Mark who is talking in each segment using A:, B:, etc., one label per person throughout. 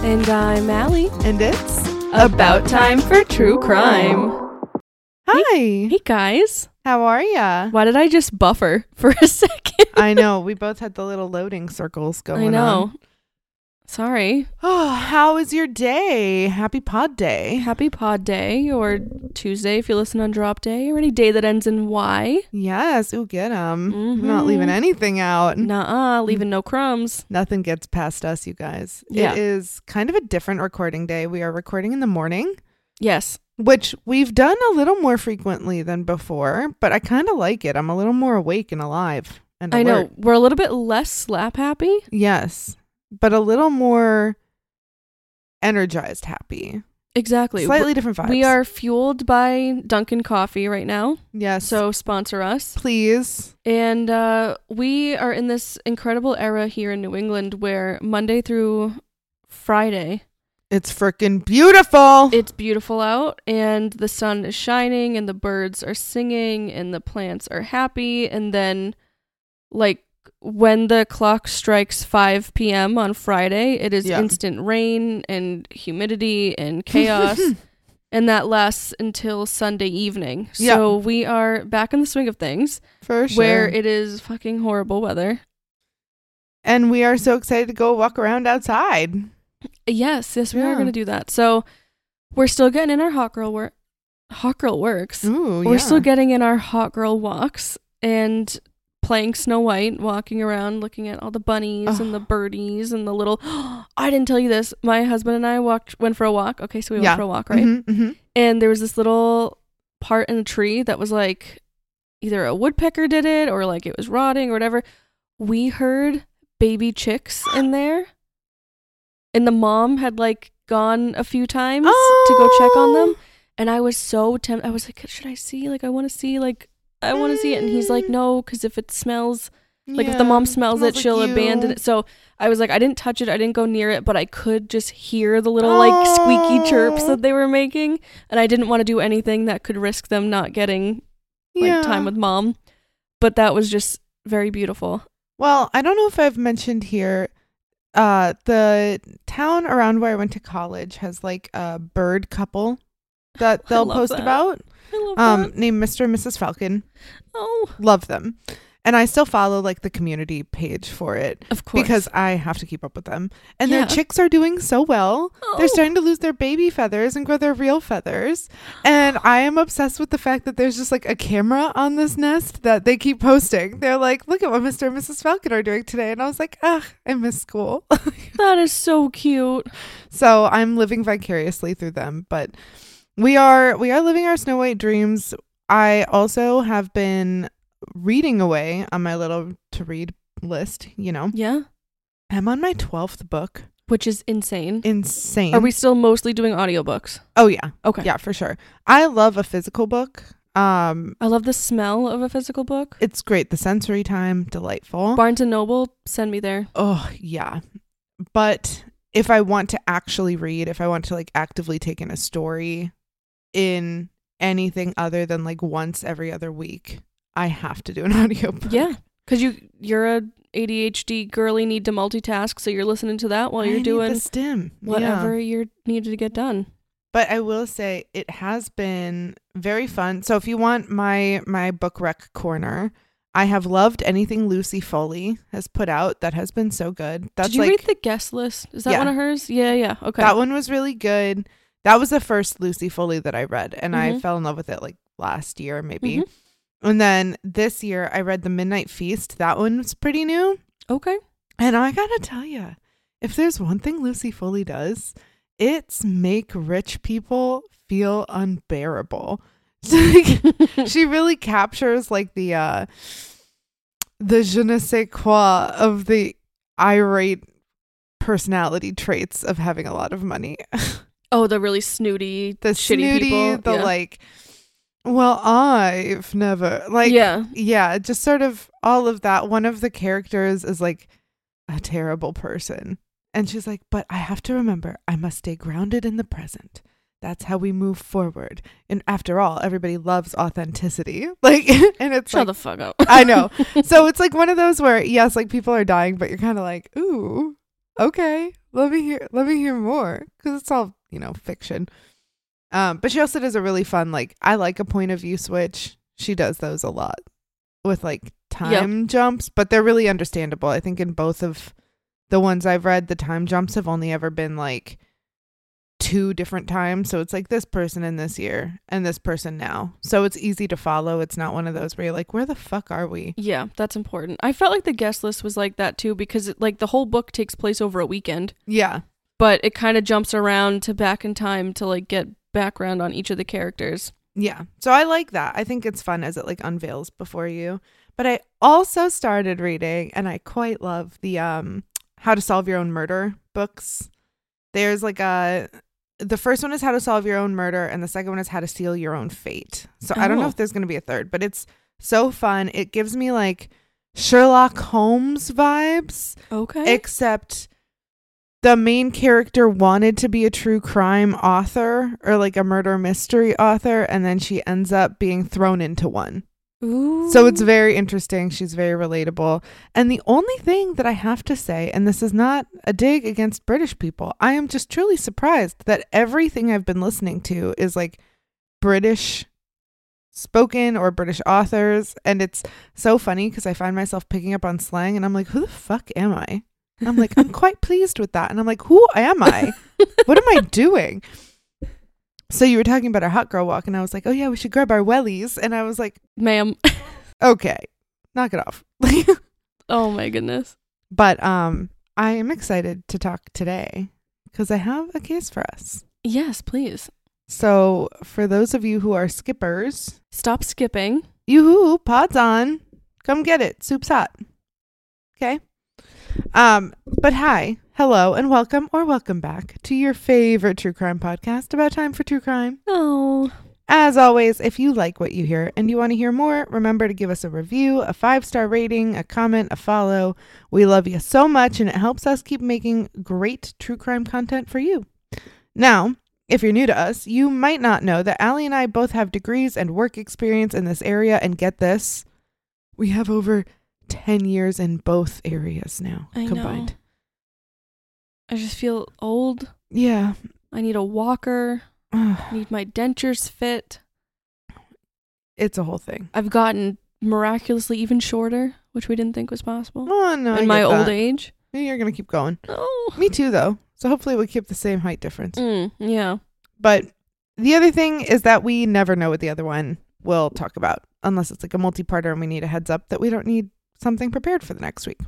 A: And I'm Allie.
B: And it's
A: About time for true crime.
B: Hi.
A: Hey guys.
B: How are ya?
A: Why did I just buffer for a second?
B: I know. We both had the little loading circles going
A: I know.
B: on.
A: Sorry.
B: Oh, how was your day? Happy pod day.
A: Happy pod day, or Tuesday if you listen on drop day, or any day that ends in Y.
B: Yes. Ooh, get 'em.
A: Mhm.
B: Not leaving anything out.
A: Nuh-uh, leaving no crumbs.
B: Nothing gets past us, you guys.
A: Yeah.
B: It is kind of a different recording day. We are recording in the morning,
A: Yes.
B: which we've done a little more frequently than before, but I kind of like it. I'm a little more awake and alive and alert.
A: I know. We're a little bit less slap happy.
B: Yes, but a little more energized happy.
A: Exactly.
B: Slightly different vibes.
A: We are fueled by Dunkin' Coffee right now,
B: Yes.
A: so sponsor us.
B: Please.
A: And we are in this incredible era here in New England where Monday through Friday,
B: It's freaking beautiful.
A: it's beautiful out and the sun is shining and the birds are singing and the plants are happy. And then, like, when the clock strikes 5 p.m. on Friday, it is
B: Yeah.
A: instant rain and humidity and chaos. And that lasts until Sunday evening.
B: Yeah.
A: So we are back in the swing of things
B: For sure.
A: where it is fucking horrible weather.
B: And we are so excited to go walk around outside.
A: Yes, we are
B: Yeah.
A: going to do that. So we're still getting in our hot girl works.
B: Ooh,
A: We're still getting in our hot girl walks and playing Snow White, walking around, looking at all the bunnies and the birdies and the little. I didn't tell you this. My husband and I went for a walk. Okay, so we went for a walk, right?
B: Mm-hmm.
A: And there was this little part in a tree that was like either a woodpecker did it or like it was rotting or whatever. We heard baby chicks in there. And the mom had like gone a few times to go check on them. And I was so tempted. I was like, should I see? Like, I want to see. Like, I want to see it. And he's like, no, because if it smells, like if the mom smells it, she'll abandon it. So I was like, I didn't touch it. I didn't go near it, but I could just hear the little like squeaky chirps that they were making. And I didn't want to do anything that could risk them not getting like time with mom. But that was just very beautiful.
B: Well, I don't know if I've mentioned here, the town around where I went to college has like a bird couple that they'll post
A: that.
B: about.
A: I love that.
B: Named Mr. and Mrs. Falcon.
A: Oh,
B: Love them. And I still follow like the community page for it
A: of course.
B: because I have to keep up with them. And
A: Yeah.
B: their chicks are doing so well.
A: Oh.
B: They're starting to lose their baby feathers and grow their real feathers. And I am obsessed with the fact that there's just like a camera on this nest that they keep posting. They're like, look at what Mr. and Mrs. Falcon are doing today. And I was like, I miss school.
A: That is so cute.
B: So I'm living vicariously through them. But we are living our Snow White dreams. I also have been reading away on my little to read list, you know.
A: Yeah.
B: I'm on my 12th book.
A: Which is insane.
B: Insane.
A: Are we still mostly doing audiobooks?
B: Oh yeah.
A: Okay.
B: Yeah, for sure. I love a physical book.
A: I love the smell of a physical book.
B: It's great. The sensory time, delightful.
A: Barnes and Noble, send me there.
B: Oh, yeah. But if I want to actually read, if I want to like actively take in a story in anything other than like once every other week, I have to do an audiobook.
A: Yeah. Because you're a ADHD girly, need to multitask, so you're listening to that while you're doing
B: the stim.
A: whatever
B: Yeah.
A: you're needed to get done.
B: But I will say it has been very fun. So if you want my book rec corner, I have loved anything Lucy Foley has put out. That has been so good. That's
A: Did you
B: like,
A: read The Guest List? Is that
B: Yeah.
A: one of hers? Yeah. Okay.
B: that one was really good. That was the first Lucy Foley that I read, and I
A: Mhm.
B: fell in love with it like last year maybe.
A: Mhm.
B: And then this year I read The Midnight Feast. That one was pretty new.
A: Okay.
B: And I gotta tell you, if there's one thing Lucy Foley does, it's make rich people feel unbearable. She really captures like the je ne sais quoi of the irate personality traits of having a lot of money.
A: Oh, the really snooty,
B: The
A: shitty
B: snooty,
A: people.
B: the like, well, I've never like, yeah, just sort of all of that. One of the characters is like a terrible person, and she's like, but I have to remember, I must stay grounded in the present. That's how we move forward. And after all, everybody loves authenticity. Like, and it's
A: Shut
B: like,
A: the fuck up.
B: I know. So it's like one of those where, yes, like people are dying, but you're kind of like, ooh, Okay, let me hear more, because it's all, fiction. But she also does a really fun, like, I like a point of view switch. She does those a lot with like time jumps, but they're really understandable. I think in both of the ones I've read, the time jumps have only ever been like 2 different times. So it's like this person in this year and this person now. So it's easy to follow. It's not one of those where you're like, where the fuck are we?
A: Yeah, that's important. I felt like the guest list was like that too, because like the whole book takes place over a weekend.
B: Yeah.
A: But it kind of jumps around to back in time to like get background on each of the characters.
B: Yeah. So I like that. I think it's fun as it like unveils before you. But I also started reading, and I quite love the How to Solve Your Own Murder books. There's like the first one is How to Solve Your Own Murder, and the second one is How to Seal Your Own Fate. So I don't know if there's going to be a third, but it's so fun. It gives me like Sherlock Holmes vibes.
A: Okay.
B: Except the main character wanted to be a true crime author or like a murder mystery author, and then she ends up being thrown into one.
A: Ooh.
B: So it's very interesting. She's very relatable. And the only thing that I have to say, and this is not a dig against British people, I am just truly surprised that everything I've been listening to is like British spoken or British authors. And it's so funny because I find myself picking up on slang and I'm like, who the fuck am I? And I'm like, I'm quite pleased with that. And I'm like, who am I? What am I doing? So you were talking about our hot girl walk, and I was like, oh yeah, we should grab our wellies. And I was like,
A: ma'am.
B: Okay, knock it off.
A: Oh my goodness.
B: But I am excited to talk today because I have a case for us.
A: Yes, please.
B: So for those of you who are skippers,
A: stop skipping.
B: Yoo-hoo, pod's on. Come get it. Soup's hot. Okay. But hi, hello, and welcome or welcome back to your favorite true crime podcast about time for true crime.
A: Oh.
B: As always, if you like what you hear and you want to hear more, remember to give us a review, a 5-star rating, a comment, a follow. We love you so much, and it helps us keep making great true crime content for you. Now, if you're new to us, you might not know that Allie and I both have degrees and work experience in this area, and get this, we have over 10 years in both areas now combined.
A: Know. I just feel old.
B: Yeah.
A: I need a walker. Need my dentures fit.
B: It's a whole thing.
A: I've gotten miraculously even shorter, which we didn't think was possible.
B: Oh no!
A: In my old age.
B: You're gonna keep going.
A: Oh.
B: Me too, though. So hopefully we keep the same height difference.
A: Yeah.
B: But the other thing is that we never know what the other one will talk about, unless it's like a multi-parter and we need a heads up that we don't need something prepared for the next week.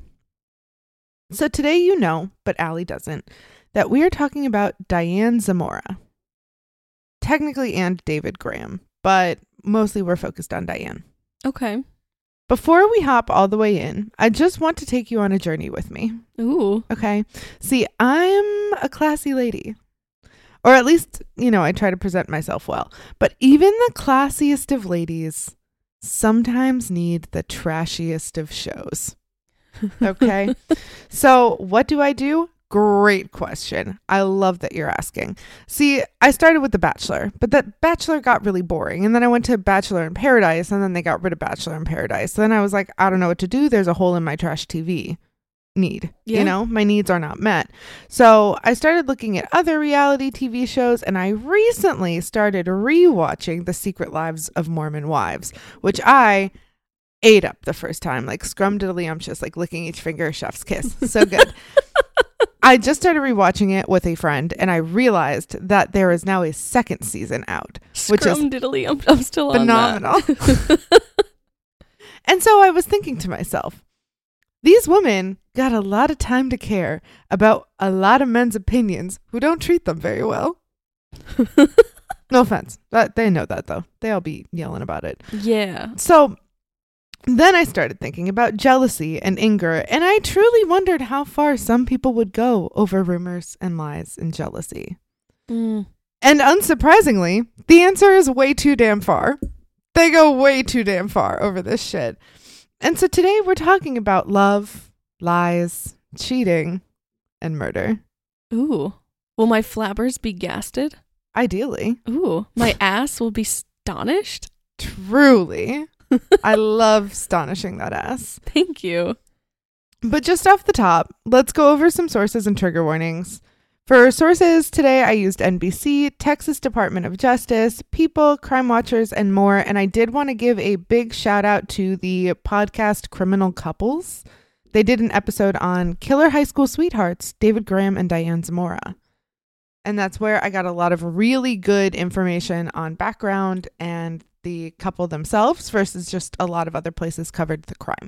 B: So today you know, but Allie doesn't, that we are talking about Diane Zamora. Technically and David Graham, but mostly we're focused on Diane.
A: Okay.
B: Before we hop all the way in, I just want to take you on a journey with me.
A: Ooh.
B: Okay. See, I'm a classy lady. Or at least, I try to present myself well. But even the classiest of ladies sometimes need the trashiest of shows. Okay. So what do? Great question. I love that you're asking. See, I started with The Bachelor, but that Bachelor got really boring. And then I went to Bachelor in Paradise, and then they got rid of Bachelor in Paradise. So then I was like, I don't know what to do. There's a hole in my trash TV need.
A: Yeah.
B: My needs are not met. So I started looking at other reality TV shows, and I recently started rewatching The Secret Lives of Mormon Wives, which I ate up the first time, like scrumdiddlyumptious, like licking each finger, chef's kiss. So good. I just started rewatching it with a friend, and I realized that there is now a second season out, which is
A: I'm still
B: phenomenal.
A: on that.
B: And so I was thinking to myself, these women got a lot of time to care about a lot of men's opinions who don't treat them very well. No offense. They know that, though. They all be yelling about it.
A: Yeah.
B: So then I started thinking about jealousy and anger, and I truly wondered how far some people would go over rumors and lies and jealousy. And unsurprisingly, the answer is way too damn far. They go way too damn far over this shit. And so today we're talking about love, lies, cheating, and murder.
A: Ooh. Will my flabbers be gasted?
B: Ideally.
A: Ooh. My ass will be astonished?
B: Truly. I love astonishing that ass.
A: Thank you.
B: But just off the top, let's go over some sources and trigger warnings. For sources today, I used NBC, Texas Department of Justice, People, Crime Watchers, and more. And I did want to give a big shout out to the podcast Criminal Couples. They did an episode on killer high school sweethearts, David Graham and Diane Zamora. And that's where I got a lot of really good information on background and the couple themselves versus just a lot of other places covered the crime.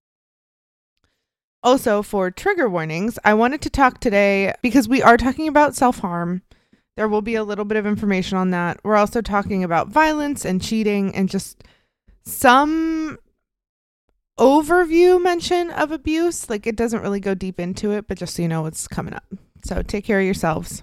B: Also, for trigger warnings, I wanted to talk today because we are talking about self-harm. There will be a little bit of information on that. We're also talking about violence and cheating and just some overview mention of abuse. Like, it doesn't really go deep into it, but just so you know what's coming up. So take care of yourselves.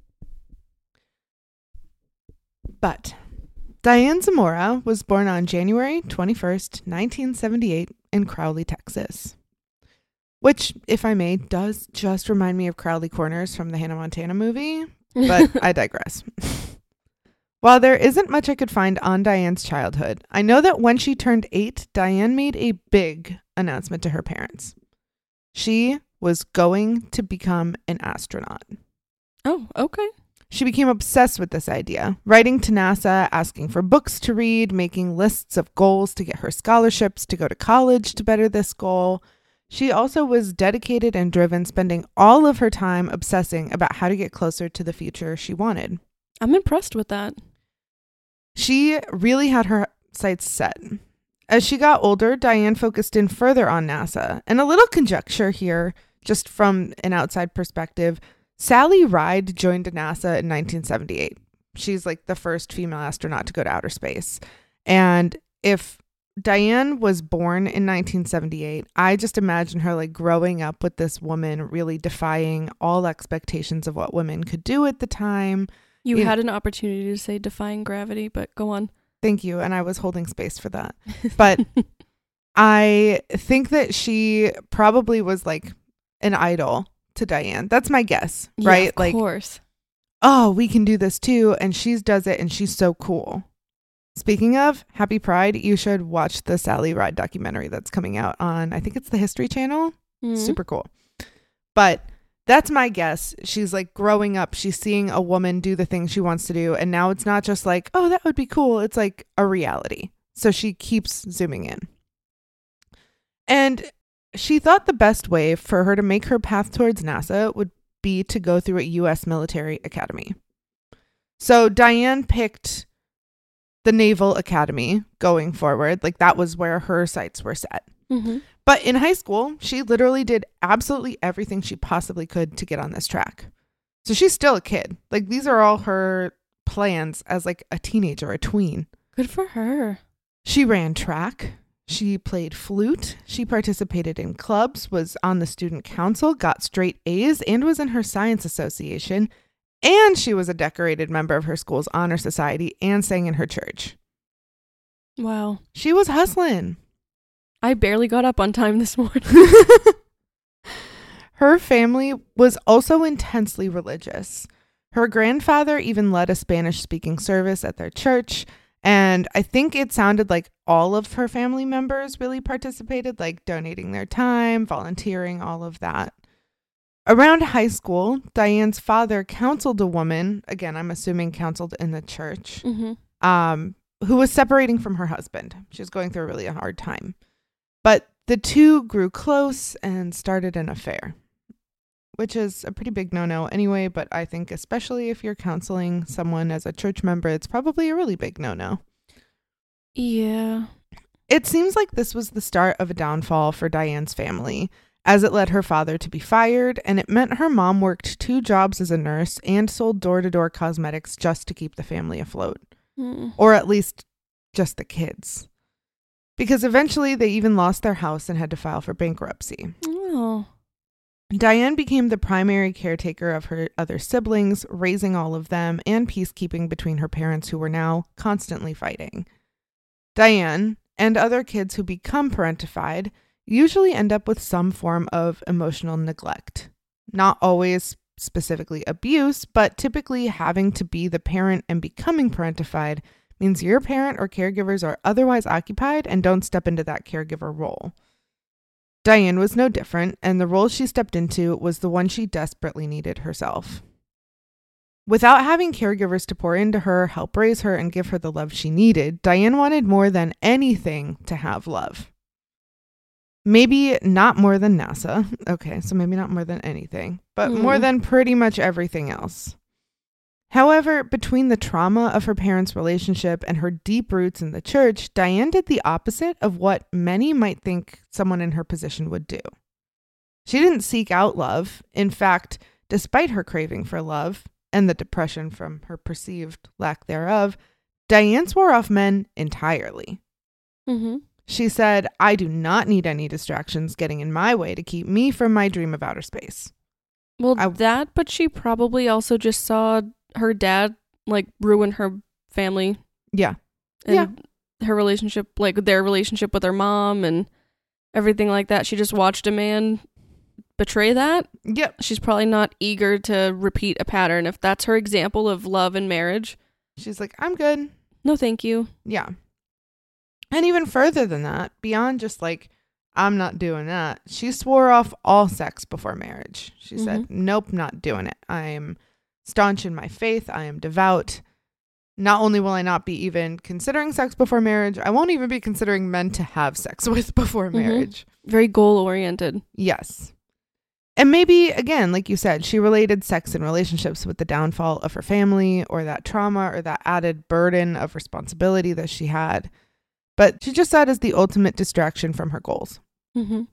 B: But Diane Zamora was born on January 21st, 1978 in Crowley, Texas. Which, if I may, does just remind me of Crowley Corners from the Hannah Montana movie, but I digress. While there isn't much I could find on Diane's childhood, I know that when she turned 8, Diane made a big announcement to her parents. She was going to become an astronaut.
A: Oh, okay.
B: She became obsessed with this idea, writing to NASA, asking for books to read, making lists of goals to get her scholarships to go to college to better this goal. She also was dedicated and driven, spending all of her time obsessing about how to get closer to the future she wanted.
A: I'm impressed with that.
B: She really had her sights set. As she got older, Diane focused in further on NASA. And a little conjecture here, just from an outside perspective, Sally Ride joined NASA in 1978. She's like the first female astronaut to go to outer space. And if Diane was born in 1978, I just imagine her like growing up with this woman really defying all expectations of what women could do at the time.
A: You had an opportunity to say defying gravity, but go on.
B: Thank you. And I was holding space for that. But I think that she probably was like an idol to Diane. That's my guess, right?
A: Yeah, of course.
B: Oh, we can do this too. And she does it and she's so cool. Speaking of Happy Pride, you should watch the Sally Ride documentary that's coming out on, I think it's the History Channel.
A: Mm-hmm.
B: Super cool. But that's my guess. She's like growing up. She's seeing a woman do the thing she wants to do. And now it's not just like, oh, that would be cool. It's like a reality. So she keeps zooming in. And she thought the best way for her to make her path towards NASA would be to go through a U.S. military academy. So Diane picked the Naval Academy going forward. Like that was where her sights were set.
A: Mm-hmm.
B: But in high school, she literally did absolutely everything she possibly could to get on this track. So she's still a kid. Like these are all her plans as like a teenager, a tween.
A: Good for her.
B: She ran track. She played flute. She participated in clubs, was on the student council, got straight A's, and was in her science association. And she was a decorated member of her school's honor society and sang in her church.
A: Wow.
B: She was hustling.
A: I barely got up on time this morning.
B: Her family was also intensely religious. Her grandfather even led a Spanish-speaking service at their church. And I think it sounded like all of her family members really participated, like donating their time, volunteering, all of that. Around high school, Diane's father counseled a woman, again, I'm assuming counseled in the church,
A: Mm-hmm.
B: Who was separating from her husband. She was going through a really hard time. But the two grew close and started an affair, which is a pretty big no-no anyway, but I think especially if you're counseling someone as a church member, it's probably a really big no-no.
A: Yeah.
B: It seems like this was the start of a downfall for Diane's family, as it led her father to be fired, and it meant her mom worked 2 jobs as a nurse and sold door-to-door cosmetics just to keep the family afloat.
A: Mm.
B: Or at least just the kids. Because eventually they even lost their house and had to file for bankruptcy.
A: Oh.
B: Diane became the primary caretaker of her other siblings, raising all of them and peacekeeping between her parents who were now constantly fighting. Diane and other kids who become parentified usually end up with some form of emotional neglect. Not always specifically abuse, but typically having to be the parent and becoming parentified means your parent or caregivers are otherwise occupied and don't step into that caregiver role. Diane was no different, and the role she stepped into was the one she desperately needed herself. Without having caregivers to pour into her, help raise her, and give her the love she needed, Diane wanted more than anything to have love. Maybe not more than NASA. Okay, so maybe not more than anything, but more than pretty much everything else. However, between the trauma of her parents' relationship and her deep roots in the church, Diane did the opposite of what many might think someone in her position would do. She didn't seek out love. In fact, despite her craving for love and the depression from her perceived lack thereof, Diane swore off men entirely.
A: Mm-hmm.
B: She said, "I do not need any distractions getting in my way to keep me from my dream of outer space."
A: Well, but she probably also just saw her dad like ruin her family.
B: Yeah.
A: And her relationship, like their relationship with her mom and everything like that. She just watched a man betray that.
B: Yep.
A: She's probably not eager to repeat a pattern. If that's her example of love and marriage,
B: she's like, "I'm good.
A: No, thank you."
B: Yeah. And even further than that, beyond just like, "I'm not doing that," she swore off all sex before marriage. She said, "Nope, not doing it. I'm staunch in my faith. I am devout. Not only will I not be even considering sex before marriage, I won't even be considering men to have sex with before marriage."
A: Very goal-oriented.
B: Yes. And maybe, again, like you said, she related sex and relationships with the downfall of her family or that trauma or that added burden of responsibility that she had. But she just saw it as the ultimate distraction from her goals.
A: Mm-hmm.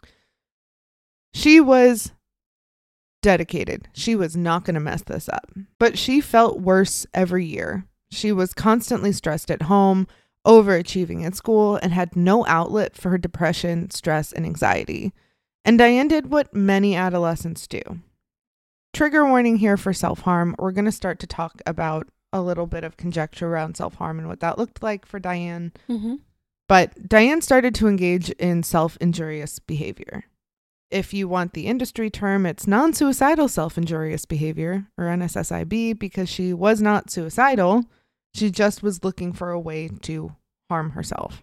B: She was dedicated. She was not going to mess this up. But she felt worse every year. She was constantly stressed at home, overachieving at school, and had no outlet for her depression, stress, and anxiety. And Diane did what many adolescents do. Trigger warning here for self-harm. We're going to start to talk about a little bit of conjecture around self-harm and what that looked like for Diane.
A: Mm-hmm.
B: But Diane started to engage in self-injurious behavior. If you want the industry term, it's non-suicidal self-injurious behavior, or NSSIB, because she was not suicidal. She just was looking for a way to harm herself.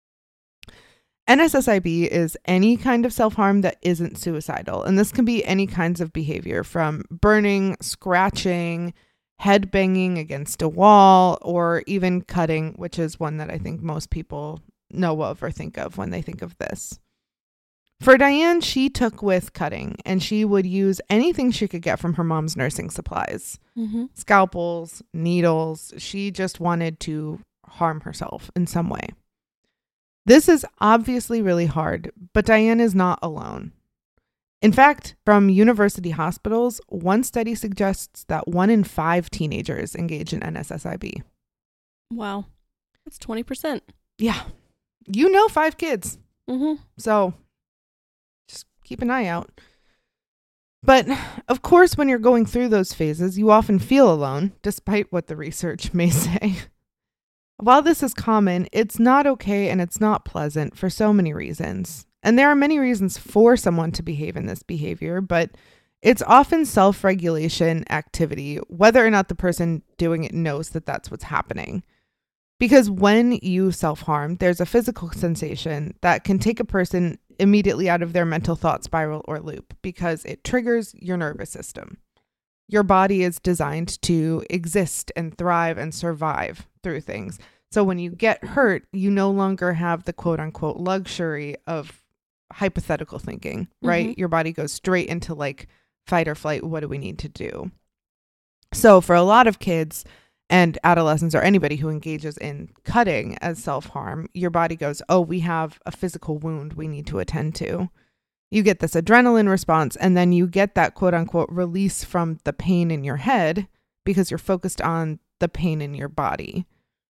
B: NSSIB is any kind of self-harm that isn't suicidal. And this can be any kinds of behavior, from burning, scratching, head banging against a wall, or even cutting, which is one that I think most people know of or think of when they think of this. For Diane, she took with cutting, and she would use anything she could get from her mom's nursing supplies.
A: Mm-hmm.
B: Scalpels, needles. She just wanted to harm herself in some way. This is obviously really hard, but Diane is not alone. In fact, from university hospitals, one study suggests that 1 in 5 teenagers engage in NSSIB.
A: Wow. That's 20%.
B: Yeah. 5 kids.
A: Mm-hmm.
B: So just keep an eye out. But of course, when you're going through those phases, you often feel alone, despite what the research may say. While this is common, it's not okay and it's not pleasant for so many reasons. And there are many reasons for someone to behave in this behavior, but it's often self-regulation activity, whether or not the person doing it knows that that's what's happening. Because when you self-harm, there's a physical sensation that can take a person immediately out of their mental thought spiral or loop because it triggers your nervous system. Your body is designed to exist and thrive and survive through things. So when you get hurt, you no longer have the quote unquote luxury of hypothetical thinking, right?
A: Mm-hmm.
B: Your body goes straight into like fight or flight. What do we need to do? So for a lot of kids and adolescents, or anybody who engages in cutting as self-harm, your body goes, oh, we have a physical wound we need to attend to. You get this adrenaline response, and then you get that quote unquote release from the pain in your head because you're focused on the pain in your body.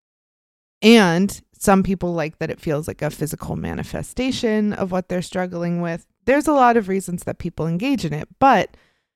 B: And some people like that it feels like a physical manifestation of what they're struggling with. There's a lot of reasons that people engage in it, but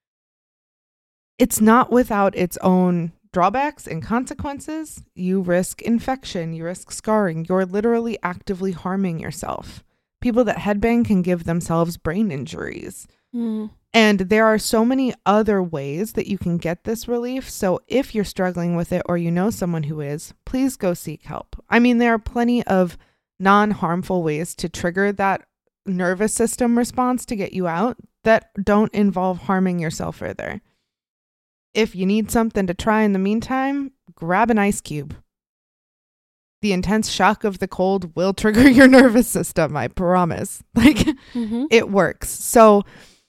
B: it's not without its own drawbacks and consequences. You risk infection, you risk scarring, you're literally actively harming yourself. People that headbang can give themselves brain injuries.
A: Mm.
B: And there are so many other ways that you can get this relief. So if you're struggling with it or you know someone who is, please go seek help. I mean, there are plenty of non-harmful ways to trigger that nervous system response to get you out that don't involve harming yourself further. If you need something to try in the meantime, grab an ice cube. The intense shock of the cold will trigger your nervous system, I promise. It works. So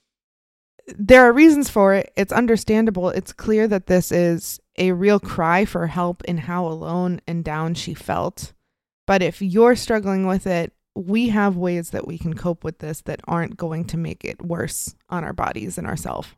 B: there are reasons for it. It's understandable. It's clear that this is a real cry for help in how alone and down she felt. But if you're struggling with it, we have ways that we can cope with this that aren't going to make it worse on our bodies and ourselves.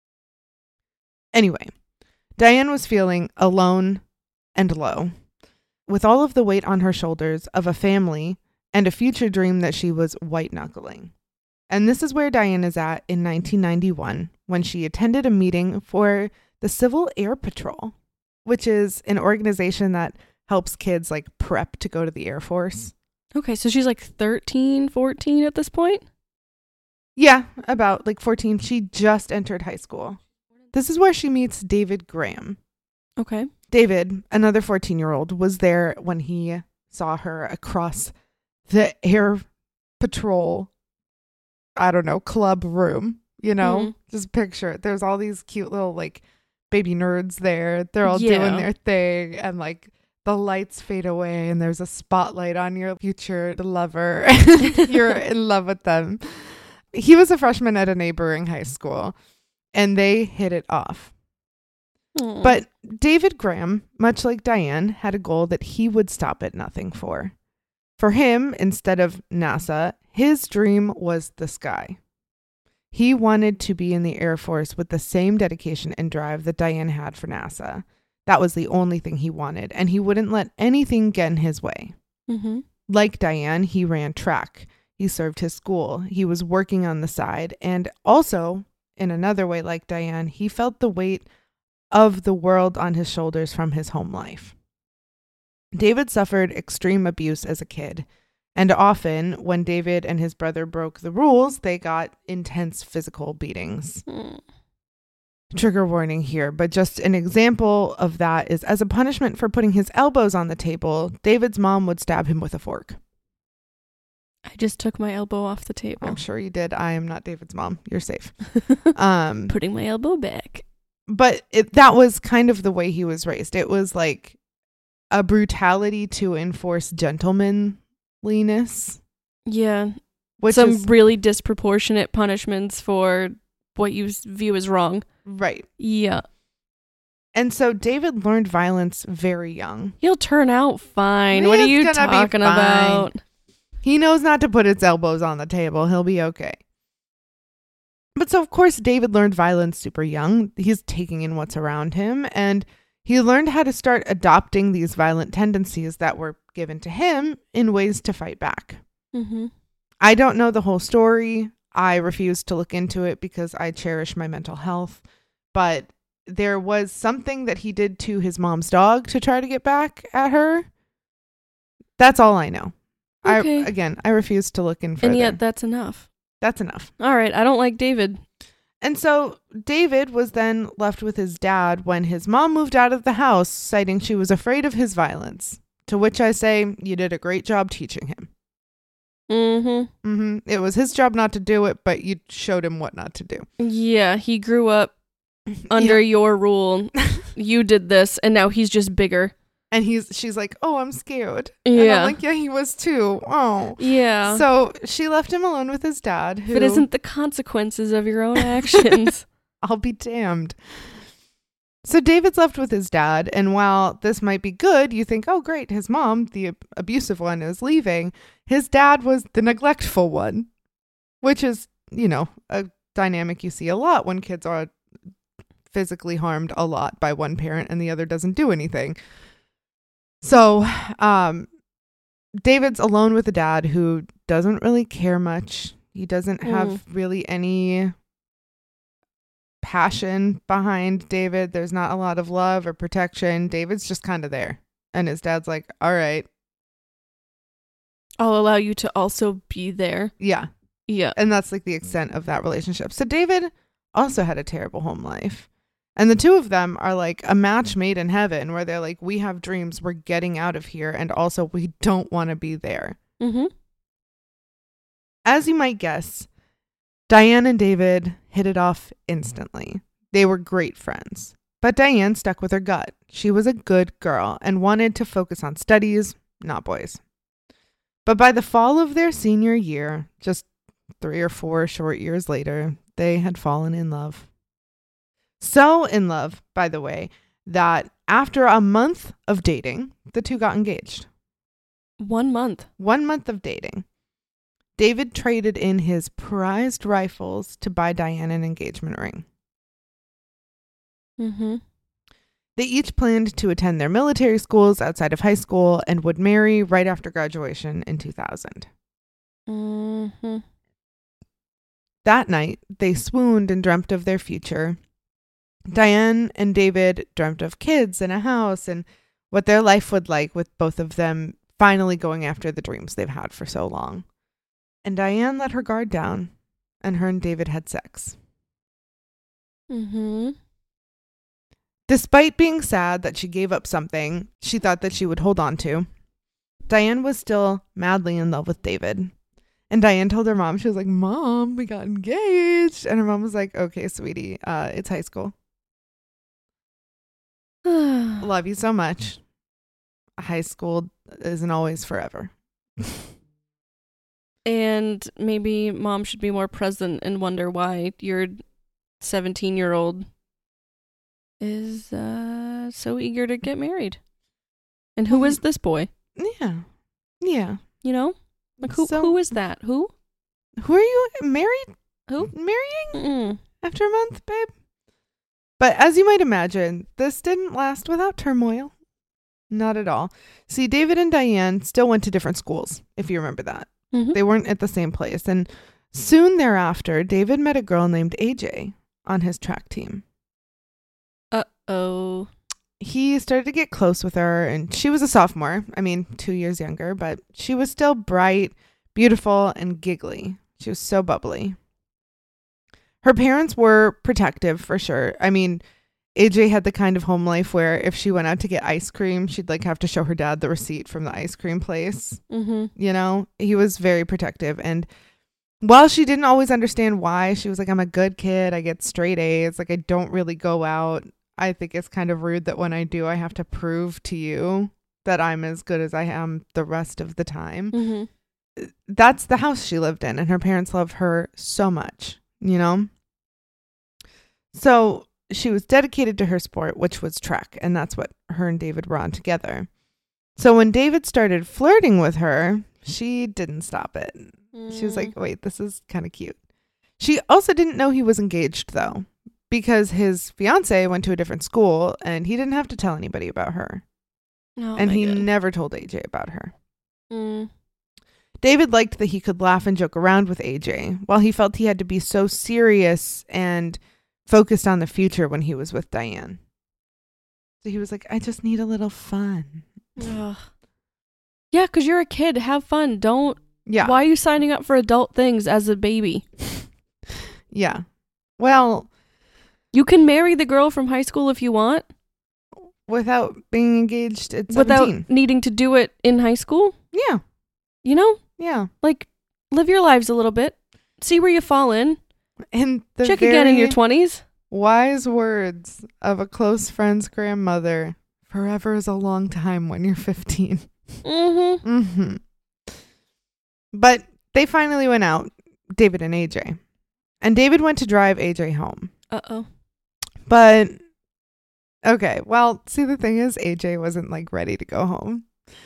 B: Anyway, Diane was feeling alone and low, with all of the weight on her shoulders of a family and a future dream that she was white-knuckling. And this is where Diane is at in 1991 when she attended a meeting for the Civil Air Patrol, which is an organization that helps kids like prep to go to the Air Force.
A: Okay, so she's like 13, 14 at this point?
B: Yeah, about like 14. She just entered high school. This is where she meets David Graham.
A: Okay.
B: David, another 14-year-old, was there when he saw her across the Air Patrol, I don't know, club room, you know? Just picture it. There's all these cute little like baby nerds there. They're all doing their thing, and like the lights fade away and there's a spotlight on your future lover. You're in love with them. He was a freshman at a neighboring high school and they hit it off. But David Graham, much like Diane, had a goal that he would stop at nothing for. For him, instead of NASA, his dream was the sky. He wanted to be in the Air Force with the same dedication and drive that Diane had for NASA. That was the only thing he wanted, and he wouldn't let anything get in his way. Like Diane, he ran track. He served his school. He was working on the side. And also, in another way, like Diane, he felt the weight of the world on his shoulders from his home life. David suffered extreme abuse as a kid. And often, when David and his brother broke the rules, they got intense physical beatings. Trigger warning here, but just an example of that is as a punishment for putting his elbows on the table, David's mom would stab him with a fork.
A: I just took my elbow off the table.
B: I'm sure you did. I am not David's mom. You're safe.
A: Putting my elbow back.
B: But that was kind of the way he was raised. It was like a brutality to enforce gentlemanliness.
A: Yeah.
B: Which
A: Some
B: is
A: really disproportionate punishments for what you view as wrong.
B: Right.
A: Yeah.
B: And so David learned violence very young.
A: He'll turn out fine. What are you talking about?
B: He knows not to put his elbows on the table. He'll be okay. But so, of course, David learned violence super young. He's taking in what's around him. And he learned how to start adopting these violent tendencies that were given to him in ways to fight back. I don't know the whole story. I refuse to look into it because I cherish my mental health. But there was something that he did to his mom's dog to try to get back at her. That's all I know.
A: Okay.
B: I refuse to look in further.
A: And yet that's enough.
B: That's enough.
A: All right. I don't like David.
B: And so David was then left with his dad when his mom moved out of the house, citing she was afraid of his violence. To which I say, you did a great job teaching him. It was his job not to do it, but you showed him what not to do.
A: Yeah, he grew up under your rule. You did this, and now he's just bigger.
B: And she's like, oh, I'm scared.
A: Yeah.
B: And I'm like, yeah, he was too. Oh.
A: Yeah.
B: So she left him alone with his dad. Who,
A: if it isn't the consequences of your own actions.
B: I'll be damned. So David's left with his dad, and while this might be good, you think, oh, great, his mom, the abusive one, is leaving. His dad was the neglectful one, which is, a dynamic you see a lot when kids are physically harmed a lot by one parent and the other doesn't do anything. So David's alone with a dad who doesn't really care much. He doesn't have really any passion behind David. There's not a lot of love or protection. David's just kind of there. And his dad's like, all right,
A: I'll allow you to also be there.
B: Yeah.
A: Yeah.
B: And that's like the extent of that relationship. So David also had a terrible home life. And the two of them are like a match made in heaven where they're like, we have dreams. We're getting out of here. And also we don't want to be there. As you might guess, Diane and David hit it off instantly. They were great friends. But Diane stuck with her gut. She was a good girl and wanted to focus on studies, not boys. But by the fall of their senior year, just 3 or 4 short years later, they had fallen in love. So in love, by the way, that after a month of dating, the two got engaged.
A: 1 month.
B: 1 month of dating. David traded in his prized rifles to buy Diane an engagement ring.
A: Mm-hmm.
B: They each planned to attend their military schools outside of high school and would marry right after graduation in 2000.
A: Mm-hmm.
B: That night, they swooned and dreamt of their future. Diane and David dreamt of kids and a house and what their life would like with both of them finally going after the dreams they've had for so long. And Diane let her guard down, and her and David had sex.
A: Mm-hmm.
B: Despite being sad that she gave up something she thought that she would hold on to, Diane was still madly in love with David. And Diane told her mom, she was like, "Mom, we got engaged." And her mom was like, "Okay, sweetie, it's high school. Love you so much. High school isn't always forever."
A: And maybe mom should be more present and wonder why your 17-year-old is so eager to get married. And who is this boy?
B: Yeah. Yeah.
A: You know? Like, who is that? Who?
B: Who are you married?
A: Who?
B: Marrying? After a month, babe? But as you might imagine, this didn't last without turmoil. Not at all. See, David and Diane still went to different schools, if you remember that.
A: Mm-hmm.
B: They weren't at the same place. And soon thereafter, David met a girl named AJ on his track team.
A: Uh-oh.
B: He started to get close with her, and she was a sophomore. I mean, 2 years younger, but she was still bright, beautiful, and giggly. She was so bubbly. Her parents were protective for sure. I mean, AJ had the kind of home life where if she went out to get ice cream, she'd like have to show her dad the receipt from the ice cream place.
A: Mm-hmm.
B: You know, he was very protective. And while she didn't always understand why, she was like, "I'm a good kid. I get straight A's. Like, I don't really go out. I think it's kind of rude that when I do, I have to prove to you that I'm as good as I am the rest of the time."
A: Mm-hmm.
B: That's the house she lived in, and her parents loved her so much, you know? So she was dedicated to her sport, which was track, and that's what her and David were on together. So when David started flirting with her, she didn't stop it. She was like, "Wait, this is kind of cute." She also didn't know he was engaged, though, because his fiance went to a different school and he didn't have to tell anybody about her.
A: Oh,
B: and he
A: God.
B: never told AJ about her.
A: Mm.
B: David liked that he could laugh and joke around with AJ, while he felt he had to be so serious and focused on the future when he was with Diane. So he was like, "I just need a little fun."
A: Ugh. Yeah, because you're a kid. Have fun. Don't.
B: Yeah.
A: Why are you signing up for adult things as a baby?
B: Yeah. Well,
A: You can marry the girl from high school if you want.
B: without being engaged at 17.
A: Without needing to do it in high school.
B: Yeah.
A: You know?
B: Yeah.
A: Like, live your lives a little bit. See where you fall in.
B: And the
A: Check again in your 20s.
B: wise words of a close friend's grandmother: forever is a long time when you're 15.
A: Mm-hmm.
B: Mm-hmm. But they finally went out, David and AJ. And David went to drive AJ home.
A: Uh-oh.
B: But, okay, well, see, the thing is, AJ wasn't, like, ready to go home.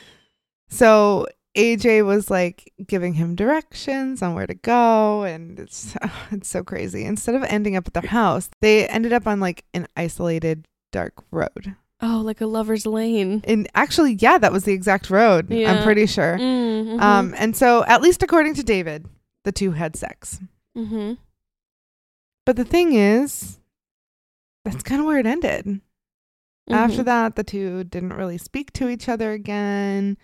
B: So AJ was, like, giving him directions on where to go, and it's so crazy. Instead of ending up at their house, they ended up on, like, an isolated, dark road.
A: Oh, like a lover's lane.
B: And actually, yeah, that was the exact road,
A: Yeah.
B: I'm pretty sure.
A: Mm-hmm.
B: And so, at least according to David, the two had sex.
A: Mm-hmm.
B: But the thing is, that's kind of where it ended.
A: Mm-hmm.
B: After that, the two didn't really speak to each other again.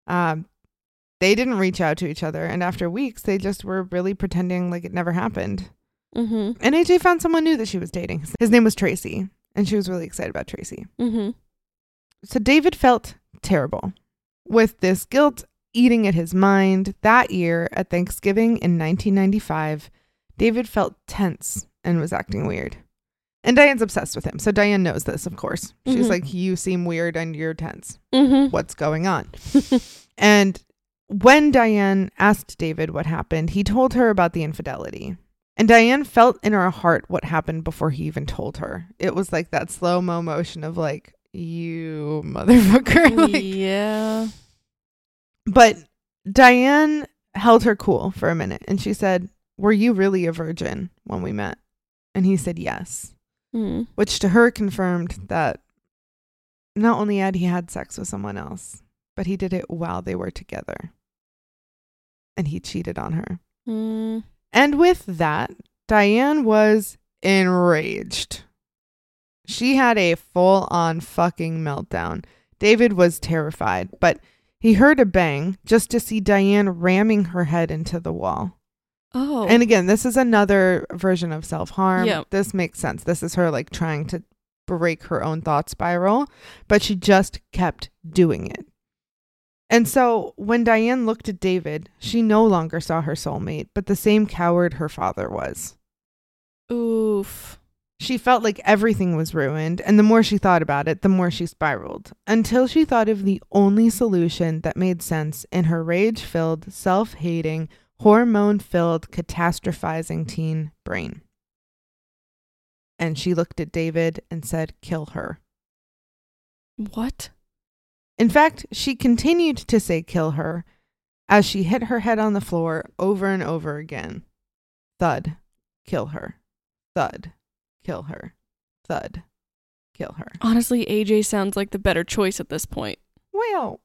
B: They didn't reach out to each other. And after weeks, they just were really pretending like it never happened.
A: Mm-hmm.
B: And AJ found someone new that she was dating. His name was Tracy. And she was really excited about Tracy.
A: Mm-hmm.
B: So David felt terrible with this guilt eating at his mind. That year at Thanksgiving in 1995, David felt tense and was acting weird. And Diane's obsessed with him. So Diane knows this, of course. She's like, you seem weird and you're tense. What's going on? And when Diane asked David what happened, he told her about the infidelity. And Diane felt in her heart what happened before he even told her. It was like that slow-mo motion of like, you motherfucker. Like,
A: yeah.
B: But Diane held her cool for a minute and she said, were you really a virgin when we met? And he said yes. Which to her confirmed that not only had he had sex with someone else, but he did it while they were together. And he cheated on her. And with that, Diane was enraged. She had a full-on fucking meltdown. David was terrified, but he heard a bang just to see Diane ramming her head into the wall.
A: Oh.
B: And again, this is another version of self-harm.
A: Yeah.
B: This makes sense. This is her like trying to break her own thought spiral, but she just kept doing it. And so when Diane looked at David, she no longer saw her soulmate, but the same coward her father was.
A: Oof.
B: She felt like everything was ruined, and the more she thought about it, the more she spiraled, until she thought of the only solution that made sense in her rage-filled, self-hating, hormone-filled, catastrophizing teen brain. And she looked at David and said, kill her.
A: What?
B: In fact, she continued to say kill her as she hit her head on the floor over and over again. Thud, kill her. Thud, kill her. Thud, kill her.
A: Honestly, AJ sounds like the better choice at this point.
B: Well,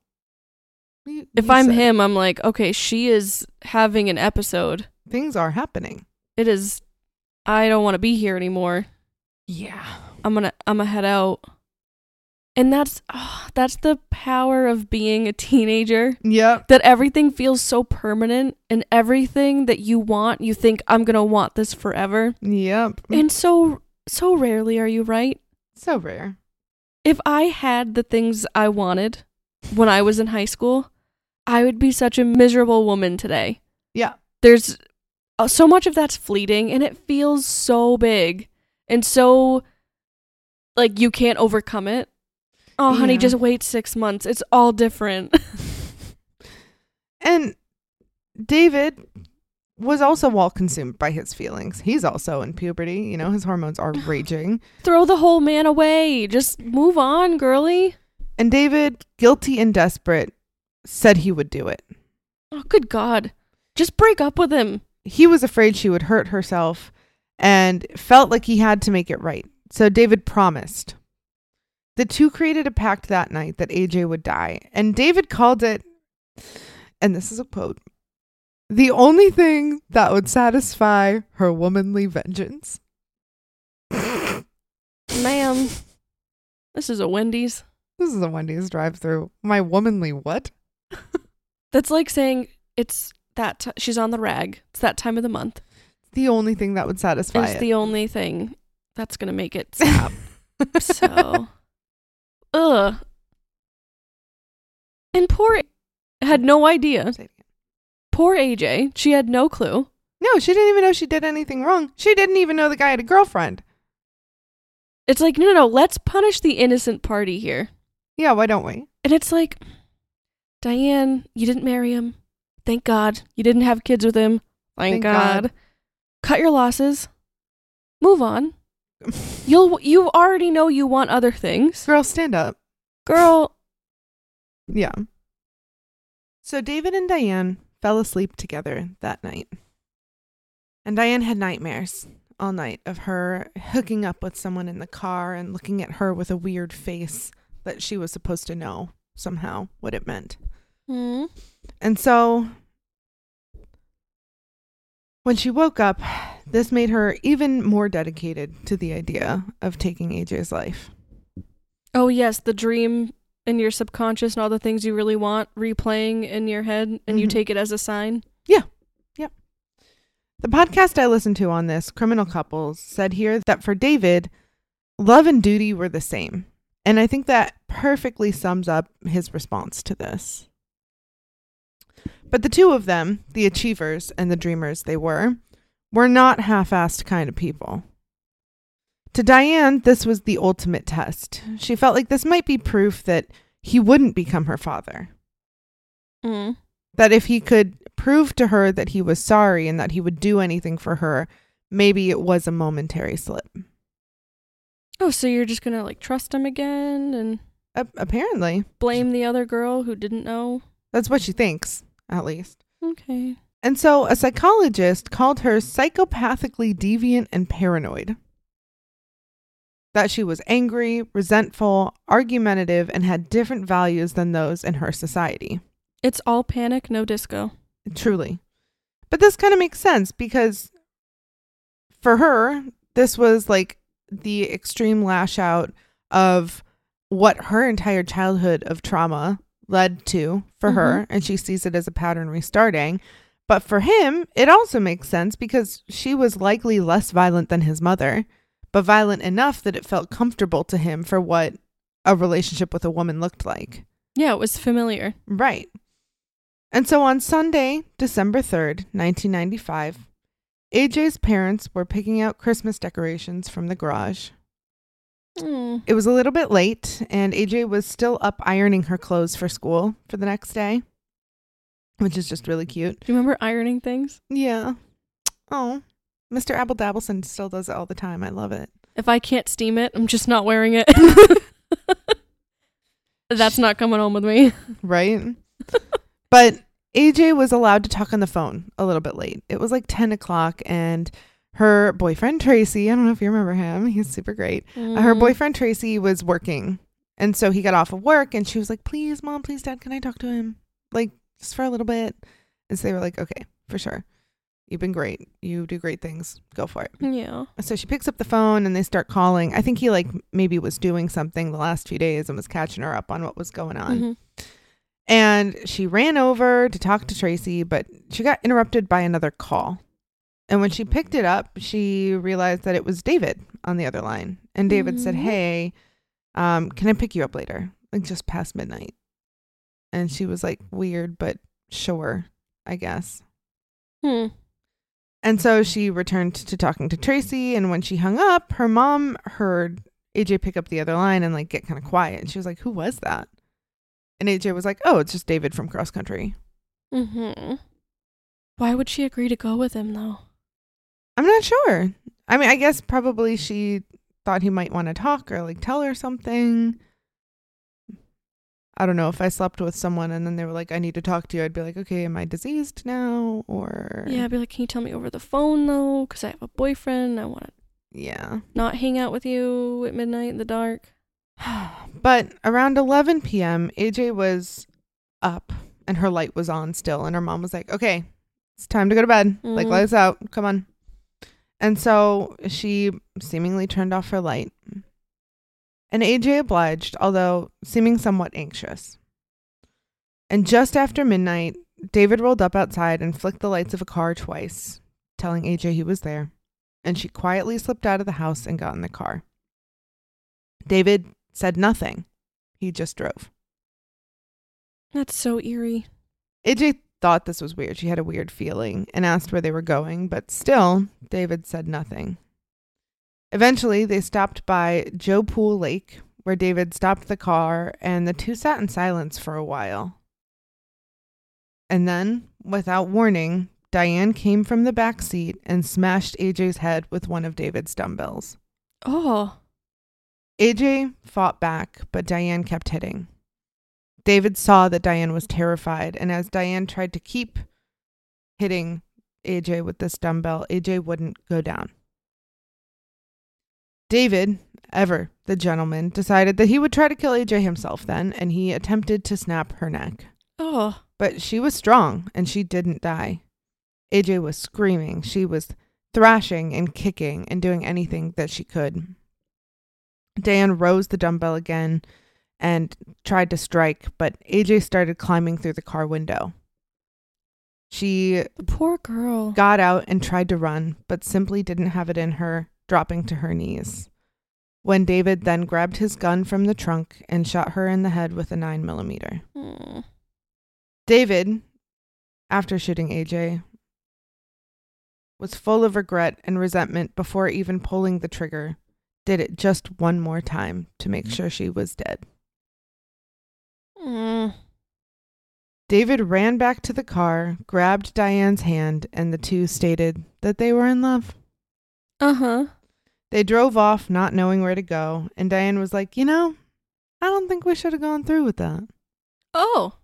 A: if I'm him, I'm like, okay, she is having an episode.
B: Things are happening.
A: It is. I don't want to be here anymore.
B: Yeah.
A: I'm gonna head out. And that's the power of being a teenager.
B: Yep.
A: That everything feels so permanent, and everything that you want, you think, I'm gonna want this forever.
B: Yep.
A: And so rarely are you right.
B: So rare.
A: If I had the things I wanted when I was in high school, I would be such a miserable woman today.
B: Yeah.
A: There's so much of that's fleeting, and it feels so big and so like you can't overcome it. Oh, honey, just wait 6 months. It's all different.
B: And David was also all consumed by his feelings. He's also in puberty. You know, his hormones are raging.
A: Throw the whole man away. Just move on, girly.
B: And David, guilty and desperate, said he would do it.
A: Oh, good God. Just break up with him.
B: He was afraid she would hurt herself and felt like he had to make it right. So David promised. The two created a pact that night that AJ would die. And David called it, and this is a quote, the only thing that would satisfy her womanly vengeance.
A: Ma'am, this is a Wendy's.
B: This is a Wendy's drive-thru. My womanly what?
A: That's like saying it's that she's on the rag. It's that time of the month.
B: The only thing that would satisfy
A: It's
B: it.
A: the only thing that's going to make it stop. So, ugh. And poor had no idea. Poor AJ. She had no clue.
B: No, she didn't even know she did anything wrong. She didn't even know the guy had a girlfriend.
A: It's like, no, let's punish the innocent party here.
B: Yeah, why don't we?
A: And it's like, Diane, you didn't marry him. Thank God. You didn't have kids with him. Thank God. Cut your losses. Move on. You already know you want other things.
B: Girl, stand up.
A: Girl.
B: Yeah. So David and Diane fell asleep together that night. And Diane had nightmares all night of her hooking up with someone in the car and looking at her with a weird face that she was supposed to know somehow what it meant.
A: Mm.
B: And so when she woke up, this made her even more dedicated to the idea of taking AJ's life.
A: Oh, yes, the dream in your subconscious and all the things you really want replaying in your head, and you take it as a sign.
B: Yeah. Yep. The podcast I listened to on this, Criminal Couples, said here that for David, love and duty were the same. And I think that perfectly sums up his response to this. But the two of them, the achievers and the dreamers they were not half-assed kind of people. To Diane, this was the ultimate test. She felt like this might be proof that he wouldn't become her father.
A: Mm.
B: That if he could prove to her that he was sorry and that he would do anything for her, maybe it was a momentary slip.
A: Oh, so you're just gonna like trust him again and
B: Apparently.
A: blame the other girl who didn't know?
B: That's what she thinks, at least.
A: Okay.
B: And so a psychologist called her psychopathically deviant and paranoid. That she was angry, resentful, argumentative, and had different values than those in her society.
A: It's all panic, no disco.
B: Truly. But this kind of makes sense because for her, this was like the extreme lash out of what her entire childhood of trauma led to for her. And she sees it as a pattern restarting. But for him, it also makes sense because she was likely less violent than his mother, but violent enough that it felt comfortable to him for what a relationship with a woman looked like.
A: Yeah, it was familiar.
B: Right. And so on Sunday, December 3rd, 1995, AJ's parents were picking out Christmas decorations from the garage.
A: Mm.
B: It was a little bit late, and AJ was still up ironing her clothes for school for the next day, which is just really cute.
A: Do you remember ironing things?
B: Yeah. Oh, Mr. Apple Dabbleson still does it all the time. I love it.
A: If I can't steam it, I'm just not wearing it. That's not coming home with me.
B: Right? But AJ was allowed to talk on the phone a little bit late. It was like 10 o'clock, and her boyfriend, Tracy, I don't know if you remember him. He's super great. Her boyfriend, Tracy, was working. And so he got off of work, and she was like, please, Mom, please, Dad, can I talk to him? Like, just for a little bit. And so they were like, okay, for sure. You've been great. You do great things. Go for it.
A: Yeah.
B: So she picks up the phone and they start calling. I think he like maybe was doing something the last few days and was catching her up on what was going on.
A: Mm-hmm.
B: And she ran over to talk to Tracy, but she got interrupted by another call. And when she picked it up, she realized that it was David on the other line. And David said, hey, can I pick you up later? Like just past midnight. And she was like, weird, but sure, I guess. And so she returned to talking to Tracy. And when she hung up, her mom heard AJ pick up the other line and like get kind of quiet. And she was like, who was that? And AJ was like, oh, it's just David from cross country.
A: Mm-hmm. Why would she agree to go with him, though?
B: I'm not sure. I mean, I guess probably she thought he might want to talk or like tell her something. I don't know. If I slept with someone and then they were like, I need to talk to you, I'd be like, okay, am I diseased now? Or
A: yeah, I'd be like, can you tell me over the phone, though? Because I have a boyfriend. I want to not hang out with you at midnight in the dark.
B: But around 11 p.m., AJ was up and her light was on still. And her mom was like, okay, it's time to go to bed. Like, let us out. Come on. And so she seemingly turned off her light. And AJ obliged, although seeming somewhat anxious. And just after midnight, David rolled up outside and flicked the lights of a car twice, telling AJ he was there. And she quietly slipped out of the house and got in the car. David said nothing. He just drove.
A: That's so eerie.
B: AJ thought this was weird. She had a weird feeling and asked where they were going, but still, David said nothing. Eventually, they stopped by Joe Pool Lake, where David stopped the car, and the two sat in silence for a while. And then, without warning, Diane came from the back seat and smashed AJ's head with one of David's dumbbells.
A: Oh.
B: AJ fought back, but Diane kept hitting. David saw that Diane was terrified, and as Diane tried to keep hitting AJ with this dumbbell, AJ wouldn't go down. David, ever the gentleman, decided that he would try to kill AJ himself then, and he attempted to snap her neck.
A: Oh.
B: But she was strong, and she didn't die. AJ was screaming. She was thrashing and kicking and doing anything that she could. Diane rose the dumbbell again and tried to strike, but AJ started climbing through the car window. She
A: The poor girl.
B: got out and tried to run, but simply didn't have it in her, dropping to her knees. When David then grabbed his gun from the trunk and shot her in the head with a 9mm.
A: Mm.
B: David, after shooting AJ, was full of regret and resentment before even pulling the trigger, did it just one more time to make sure she was dead. David ran back to the car, grabbed Diane's hand, and the two stated that they were in love.
A: Uh-huh.
B: They drove off, not knowing where to go, and Diane was like, I don't think we should have gone through with that.
A: Oh.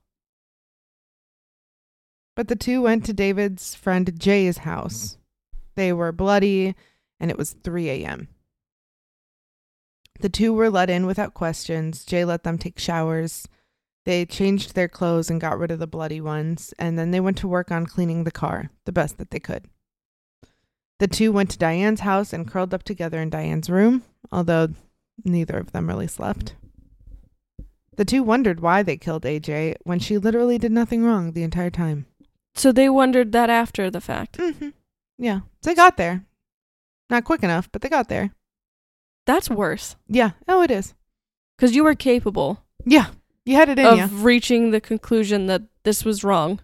B: But the two went to David's friend Jay's house. They were bloody, and it was 3 a.m. The two were let in without questions. Jay let them take showers. They changed their clothes and got rid of the bloody ones, and then they went to work on cleaning the car, the best that they could. The two went to Diane's house and curled up together in Diane's room, although neither of them really slept. The two wondered why they killed AJ when she literally did nothing wrong the entire time.
A: So they wondered that after the fact.
B: Mm-hmm. Yeah, so they got there. Not quick enough, but they got there.
A: That's worse.
B: Yeah, oh, it is.
A: Because you were capable.
B: Yeah, you had it in you.
A: Of reaching the conclusion that this was wrong.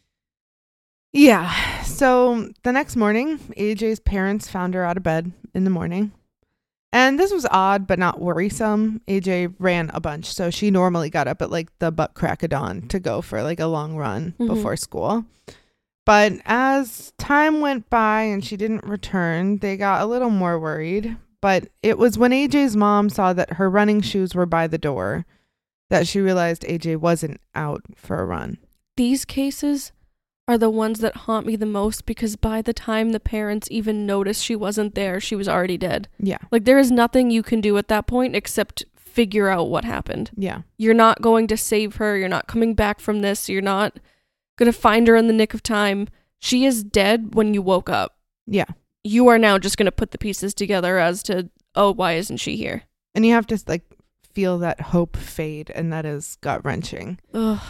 B: Yeah, so the next morning, AJ's parents found her out of bed in the morning. And this was odd, but not worrisome. AJ ran a bunch, so she normally got up at like the butt crack of dawn to go for like a long run before school. But as time went by and she didn't return, they got a little more worried. But it was when AJ's mom saw that her running shoes were by the door that she realized AJ wasn't out for a run.
A: These cases are the ones that haunt me the most because by the time the parents even noticed she wasn't there, she was already dead.
B: Yeah.
A: Like there is nothing you can do at that point except figure out what happened.
B: Yeah.
A: You're not going to save her. You're not coming back from this. You're not going to find her in the nick of time. She is dead when you woke up.
B: Yeah.
A: You are now just going to put the pieces together as to, oh, why isn't she here?
B: And you have to like feel that hope fade, and that is gut-wrenching.
A: Ugh.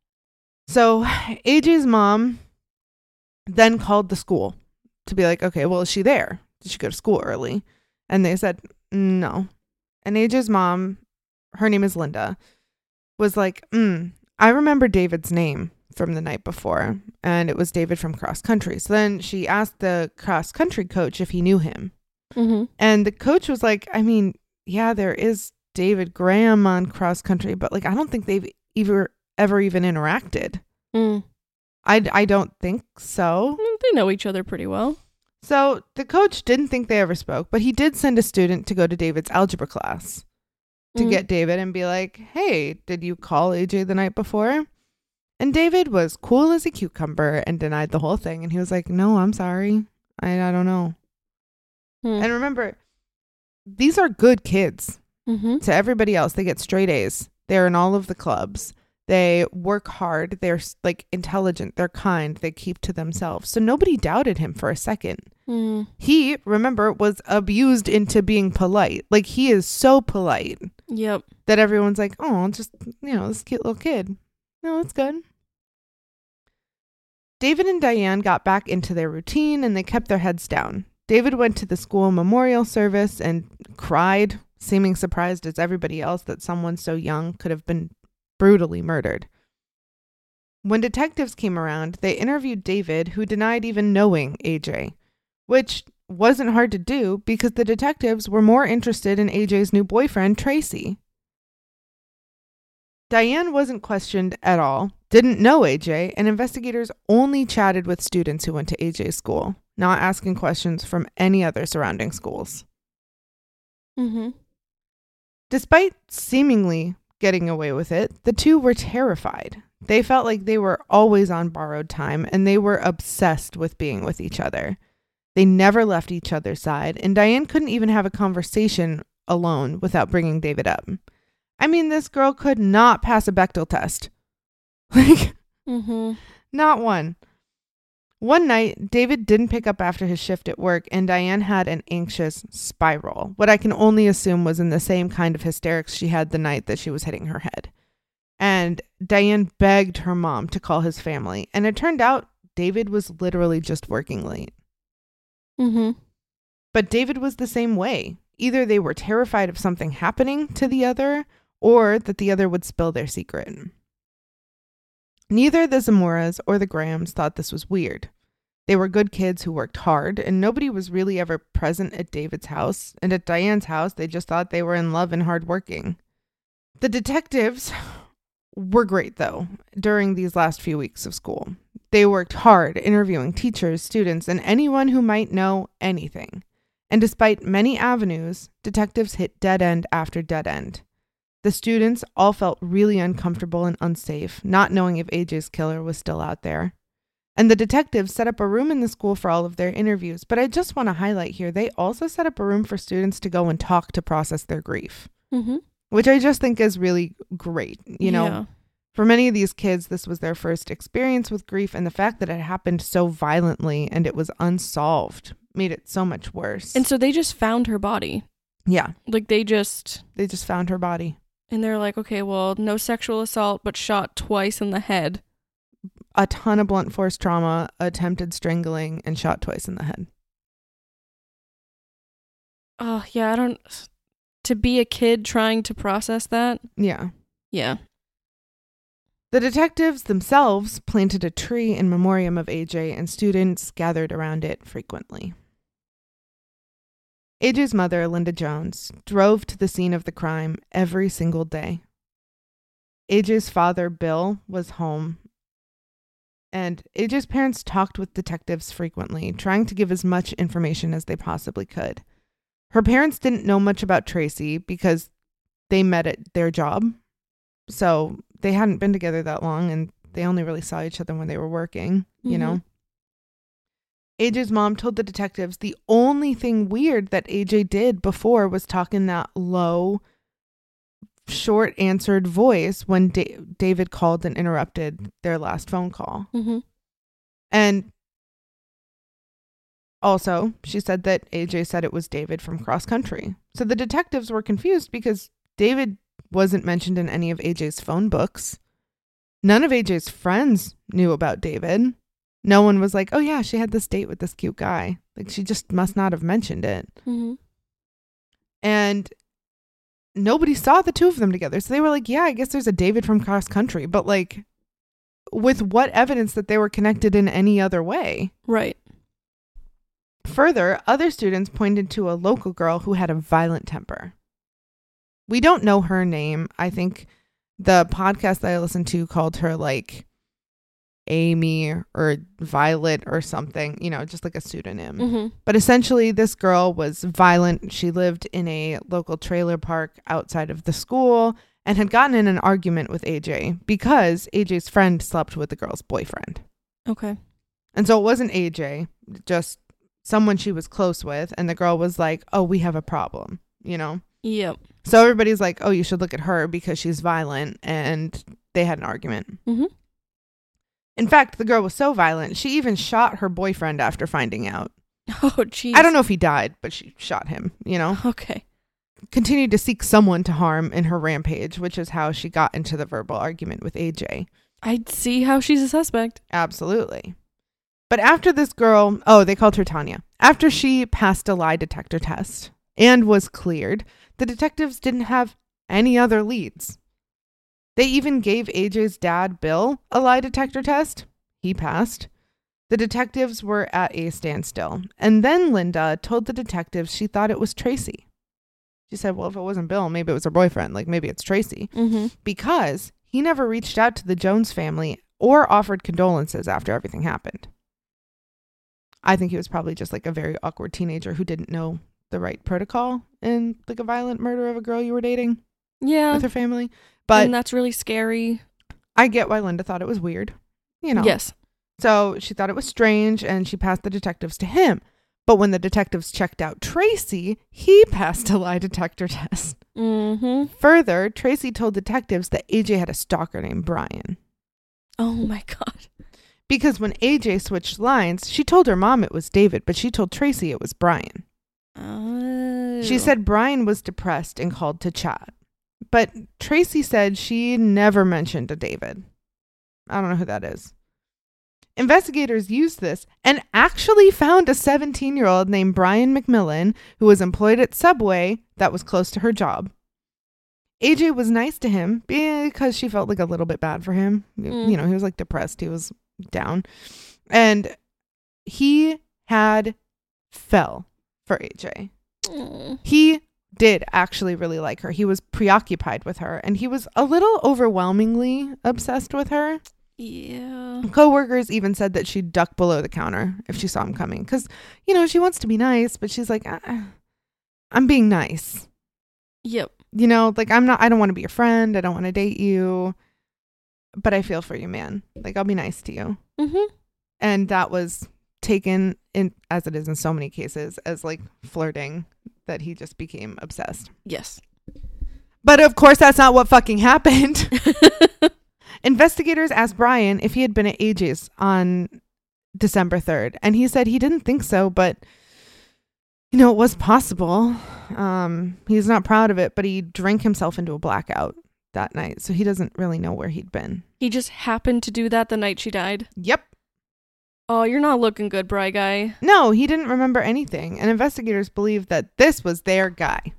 B: So AJ's mom then called the school to be like, okay, well, is she there? Did she go to school early? And they said, no. And AJ's mom, her name is Linda, was like, I remember David's name from the night before, and it was David from cross country. So then she asked the cross country coach if he knew him.
A: Mm-hmm. And
B: the coach was like, I mean, yeah, there is David Graham on cross country, but like, I don't think they've ever even interacted. I don't think so.
A: They know each other pretty well.
B: So the coach didn't think they ever spoke, but he did send a student to go to David's algebra class to get David and be like, hey, did you call AJ the night before? And David was cool as a cucumber and denied the whole thing. And he was like, no, I'm sorry. I don't know. And remember, these are good kids. To everybody else. They get straight A's. They're in all of the clubs. They work hard. They're like intelligent. They're kind. They keep to themselves. So nobody doubted him for a second. He, remember, was abused into being polite. Like he is so polite.
A: Yep.
B: That everyone's like, oh, just, this cute little kid. No, it's good. David and Diane got back into their routine and they kept their heads down. David went to the school memorial service and cried, seeming surprised as everybody else that someone so young could have been brutally murdered. When detectives came around, they interviewed David, who denied even knowing AJ, which wasn't hard to do because the detectives were more interested in AJ's new boyfriend, Tracy. Diane wasn't questioned at all, didn't know AJ, and investigators only chatted with students who went to AJ's school, not asking questions from any other surrounding schools. Despite seemingly getting away with it, the two were terrified. They felt like they were always on borrowed time, and they were obsessed with being with each other. They never left each other's side, and Diane couldn't even have a conversation alone without bringing David up. I mean, this girl could not pass a Bechdel test. Like, not one. One night, David didn't pick up after his shift at work, and Diane had an anxious spiral, what I can only assume was in the same kind of hysterics she had the night that she was hitting her head. And Diane begged her mom to call his family, and it turned out David was literally just working late. But David was the same way. Either they were terrified of something happening to the other, or that the other would spill their secret. Neither the Zamoras or the Grahams thought this was weird. They were good kids who worked hard, and nobody was really ever present at David's house. And at Diane's house, they just thought they were in love and hardworking. The detectives were great, though, during these last few weeks of school. They worked hard interviewing teachers, students, and anyone who might know anything. And despite many avenues, detectives hit dead end after dead end. The students all felt really uncomfortable and unsafe, not knowing if AJ's killer was still out there. And the detectives set up a room in the school for all of their interviews. But I just want to highlight here, they also set up a room for students to go and talk to process their grief, which I just think is really great. You know, for many of these kids, this was their first experience with grief. And the fact that it happened so violently and it was unsolved made it so much worse.
A: And so they just found her body.
B: Yeah.
A: Like they just
B: found her body.
A: And they're like, okay, well, no sexual assault, but shot twice in the head.
B: A ton of blunt force trauma, attempted strangling, and shot twice in the head.
A: Oh, yeah, to be a kid trying to process that.
B: Yeah.
A: Yeah.
B: The detectives themselves planted a tree in memoriam of AJ, and students gathered around it frequently. AJ's mother, Linda Jones, drove to the scene of the crime every single day. AJ's father, Bill, was home, and AJ's parents talked with detectives frequently, trying to give as much information as they possibly could. Her parents didn't know much about Tracy because they met at their job, so they hadn't been together that long, and they only really saw each other when they were working, you know? AJ's mom told the detectives the only thing weird that AJ did before was talk in that low, short answered voice when David called and interrupted their last phone call. And also, she said that AJ said it was David from cross country. So the detectives were confused because David wasn't mentioned in any of AJ's phone books. None of AJ's friends knew about David. No one was like, oh yeah, she had this date with this cute guy. Like, she just must not have mentioned it. And nobody saw the two of them together. So they were like, yeah, I guess there's a David from cross country. But like, with what evidence that they were connected in any other way?
A: Right.
B: Further, other students pointed to a local girl who had a violent temper. We don't know her name. I think the podcast that I listened to called her like Amy or Violet or something, you know, just like a pseudonym. But essentially, this girl was violent. She lived in a local trailer park outside of the school and had gotten in an argument with AJ because AJ's friend slept with the girl's boyfriend.
A: Okay.
B: And so it wasn't AJ, just someone she was close with. And the girl was like, oh, we have a problem, you know?
A: Yep.
B: So everybody's like, oh, you should look at her because she's violent. And they had an argument. In fact, the girl was so violent, she even shot her boyfriend after finding out.
A: Oh, jeez.
B: I don't know if he died, but she shot him, you know?
A: Okay.
B: Continued to seek someone to harm in her rampage, which is how she got into the verbal argument with AJ.
A: I'd see how she's a suspect.
B: Absolutely. But after this girl, oh, they called her Tanya. After she passed a lie detector test and was cleared, the detectives didn't have any other leads. They even gave AJ's dad, Bill, a lie detector test. He passed. The detectives were at a standstill. And then Linda told the detectives she thought it was Tracy. She said, well, if it wasn't Bill, maybe it was her boyfriend. Like, maybe it's Tracy. Because he never reached out to the Jones family or offered condolences after everything happened. I think he was probably just like a very awkward teenager who didn't know the right protocol in like a violent murder of a girl you were dating.
A: Yeah.
B: With her family. But
A: and that's really scary.
B: I get why Linda thought it was weird. You know.
A: Yes.
B: So she thought it was strange and she passed the detectives to him. But when the detectives checked out Tracy, he passed a lie detector test. Further, Tracy told detectives that AJ had a stalker named Brian.
A: Oh my God.
B: Because when AJ switched lines, she told her mom it was David, but she told Tracy it was Brian.
A: Oh.
B: She said Brian was depressed and called to chat. But Tracy said she never mentioned a David. I don't know who that is. Investigators used this and actually found a 17-year-old named Brian McMillan who was employed at Subway that was close to her job. AJ was nice to him because she felt like a little bit bad for him. You know, he was like depressed. He was down. And he had fell for AJ. He did actually really like her. He was preoccupied with her, and he was a little overwhelmingly obsessed with her.
A: Yeah.
B: Coworkers even said that she'd duck below the counter if she saw him coming because, you know, she wants to be nice, but she's like, I'm being nice.
A: Yep.
B: You know, like I don't want to be your friend. I don't want to date you, but I feel for you, man. Like, I'll be nice to you.
A: Mm-hmm.
B: And that was taken in, as it is in so many cases, as like flirting, that he just became obsessed.
A: Yes.
B: But of course, that's not what fucking happened. Investigators asked Brian if he had been at AJ's on December 3rd, and he said he didn't think so, but you know, it was possible. He's not proud of it, but he drank himself into a blackout that night, so he doesn't really know where he'd been.
A: He just happened to do that the night she died?
B: Yep.
A: Oh, you're not looking good, Bry Guy.
B: No, he didn't remember anything, and investigators believe that this was their guy.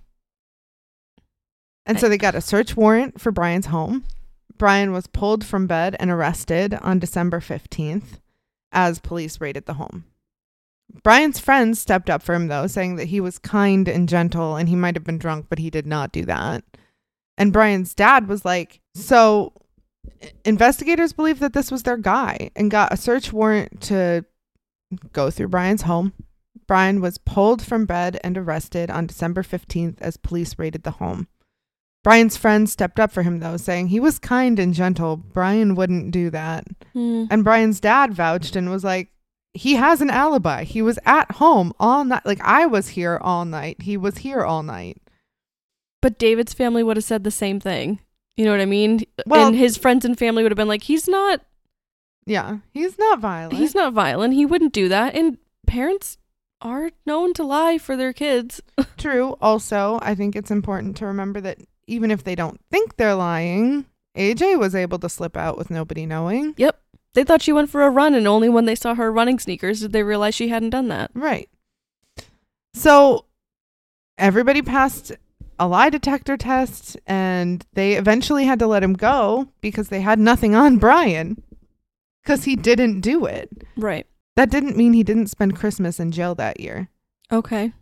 B: And so they got a search warrant for Brian's home. Brian was pulled from bed and arrested on December 15th as police raided the home. Brian's friends stepped up for him, though, saying that he was kind and gentle and he might have been drunk, but he did not do that. And Brian's dad was like, so investigators believe that this was their guy and got a search warrant to go through Brian's home. Brian was pulled from bed and arrested on December 15th as police raided the home. Brian's friends stepped up for him, though, saying he was kind and gentle. Brian wouldn't do that. And Brian's dad vouched and was like, he has an alibi. He was at home all night. Like, I was here all night. He was here all night.
A: But David's family would have said the same thing. You know what I mean?
B: Well,
A: and his friends and family would have been like, he's not
B: violent.
A: He's not violent. He wouldn't do that. And parents are known to lie for their kids.
B: True. Also, I think it's important to remember that even if they don't think they're lying, AJ was able to slip out with nobody knowing.
A: Yep. They thought she went for a run, and only when they saw her running sneakers did they realize she hadn't done that.
B: Right. So everybody passed a lie detector test, and they eventually had to let him go because they had nothing on Brian because he didn't do it.
A: Right.
B: That didn't mean he didn't spend Christmas in jail that year.
A: Okay.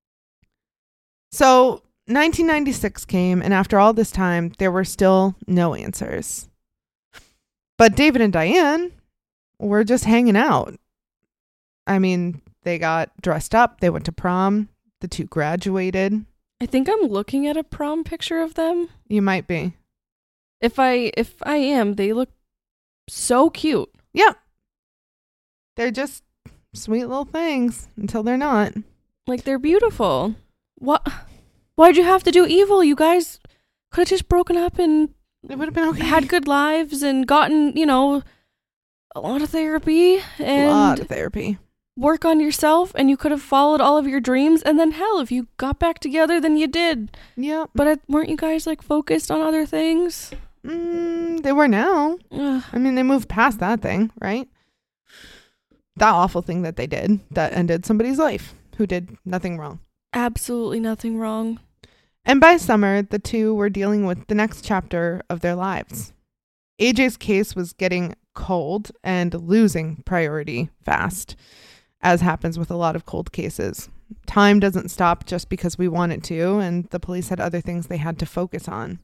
B: So 1996 came, and after all this time, there were still no answers. But David and Diane were just hanging out. I mean, they got dressed up. They went to prom. The two graduated.
A: I think I'm looking at a prom picture of them.
B: You might be.
A: If I am, they look so cute.
B: Yeah. They're just sweet little things until they're not.
A: Like, they're beautiful. What? Why'd you have to do evil? You guys could have just broken up and
B: it would have been okay.
A: Had good lives and gotten, you know, a lot of therapy and work on yourself, and you could have followed all of your dreams. And then hell, if you got back together, then you did.
B: Yeah.
A: But weren't you guys like focused on other things?
B: They were now.
A: Ugh.
B: I mean, they moved past that thing, right? That awful thing that they did that ended somebody's life who did nothing wrong.
A: Absolutely nothing wrong.
B: And by summer, the two were dealing with the next chapter of their lives. AJ's case was getting cold and losing priority fast, as happens with a lot of cold cases. Time doesn't stop just because we want it to, and the police had other things they had to focus on.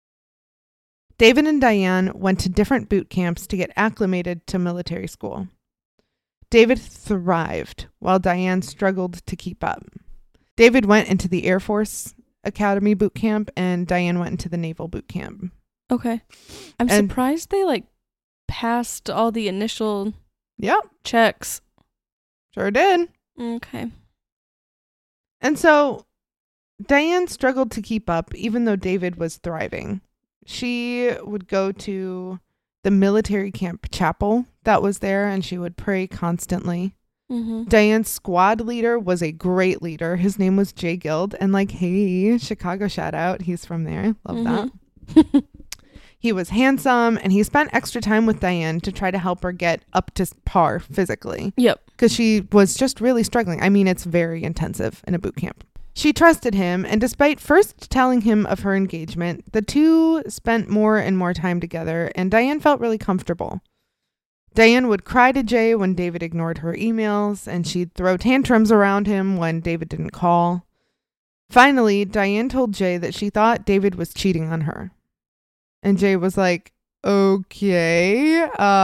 B: David and Diane went to different boot camps to get acclimated to military school. David thrived while Diane struggled to keep up. David went into the Air Force Academy boot camp, and Diane went into the Naval boot camp.
A: Okay. I'm surprised they like passed all the initial checks.
B: Sure did.
A: Okay.
B: And so Diane struggled to keep up even though David was thriving. She would go to the military camp chapel that was there, and she would pray constantly.
A: Mm-hmm.
B: Diane's squad leader was a great leader. His name was Jay Guild. And like, hey, Chicago shout out. He's from there. Love that. He was handsome, and he spent extra time with Diane to try to help her get up to par physically.
A: Yep.
B: Because she was just really struggling. I mean, it's very intensive in a boot camp. She trusted him, and despite first telling him of her engagement, the two spent more and more time together, and Diane felt really comfortable. Diane would cry to Jay when David ignored her emails, and she'd throw tantrums around him when David didn't call. Finally, Diane told Jay that she thought David was cheating on her. And Jay was like, okay,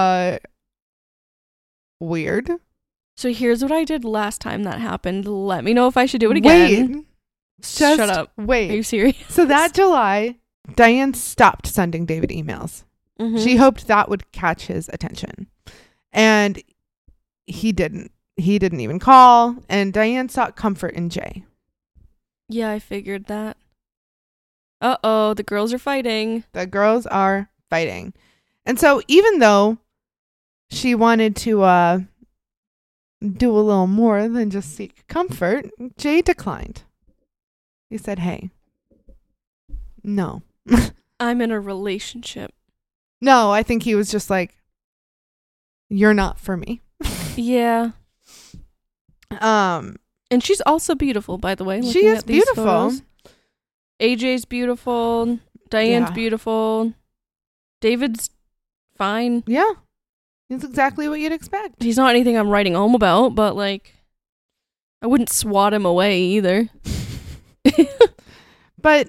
B: weird.
A: So here's what I did last time that happened. Let me know if I should do it again.
B: Wait. Just
A: shut up.
B: Wait.
A: Are you serious?
B: So that July, Diane stopped sending David emails.
A: Mm-hmm.
B: She hoped that would catch his attention. And he didn't. He didn't even call. And Diane sought comfort in Jay.
A: Yeah, I figured that. Uh-oh, the girls are fighting.
B: The girls are fighting. And so even though she wanted to do a little more than just seek comfort, Jay declined. He said, hey, no.
A: I'm in a relationship.
B: No, I think he was just like, you're not for me.
A: Yeah. And she's also beautiful, by the way.
B: She is beautiful.
A: Photos. AJ's beautiful. Diane's beautiful. David's fine.
B: Yeah. He's exactly what you'd expect.
A: He's not anything I'm writing home about, but like, I wouldn't swat him away either.
B: But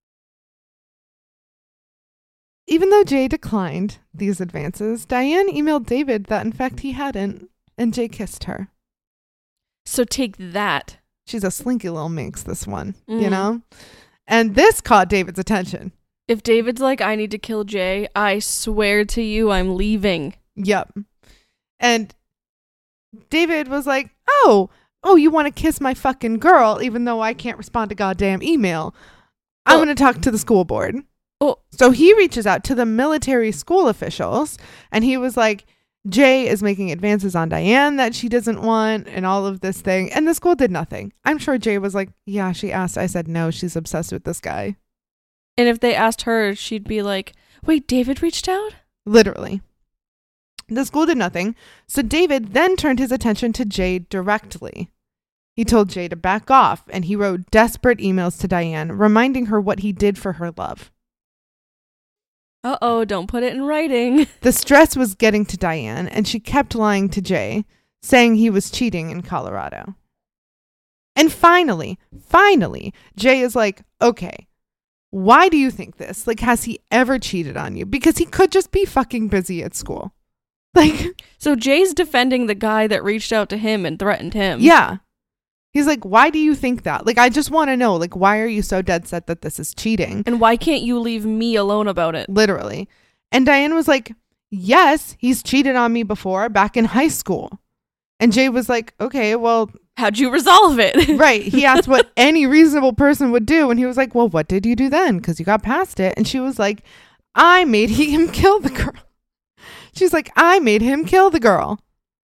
B: even though Jay declined these advances, Diane emailed David that in fact he hadn't, and Jay kissed her.
A: So take that.
B: She's a slinky little minx, this one, you know? And this caught David's attention.
A: If David's like, I need to kill Jay, I swear to you, I'm leaving.
B: Yep. And David was like, oh, you want to kiss my fucking girl, even though I can't respond to goddamn email. I'm going to talk to the school board.
A: Oh.
B: So he reaches out to the military school officials, and he was like, Jay is making advances on Diane that she doesn't want and all of this thing. And the school did nothing. I'm sure Jay was like, yeah, she asked. I said no. She's obsessed with this guy.
A: And if they asked her, she'd be like, wait, David reached out?
B: Literally. The school did nothing. So David then turned his attention to Jay directly. He told Jay to back off, and he wrote desperate emails to Diane, reminding her what he did for her love.
A: Uh-oh, don't put it in writing.
B: The stress was getting to Diane, and she kept lying to Jay, saying he was cheating in Colorado. And finally, Jay is like, okay, why do you think this? Like, has he ever cheated on you? Because he could just be fucking busy at school. Like,
A: so Jay's defending the guy that reached out to him and threatened him.
B: Yeah. He's like, why do you think that? Like, I just want to know, like, why are you so dead set that this is cheating?
A: And why can't you leave me alone about it?
B: Literally. And Diane was like, yes, he's cheated on me before back in high school. And Jay was like, okay, well.
A: How'd you resolve it?
B: Right. He asked what any reasonable person would do. And he was like, well, what did you do then? Because you got past it. And she was like, I made him kill the girl. She's like, I made him kill the girl.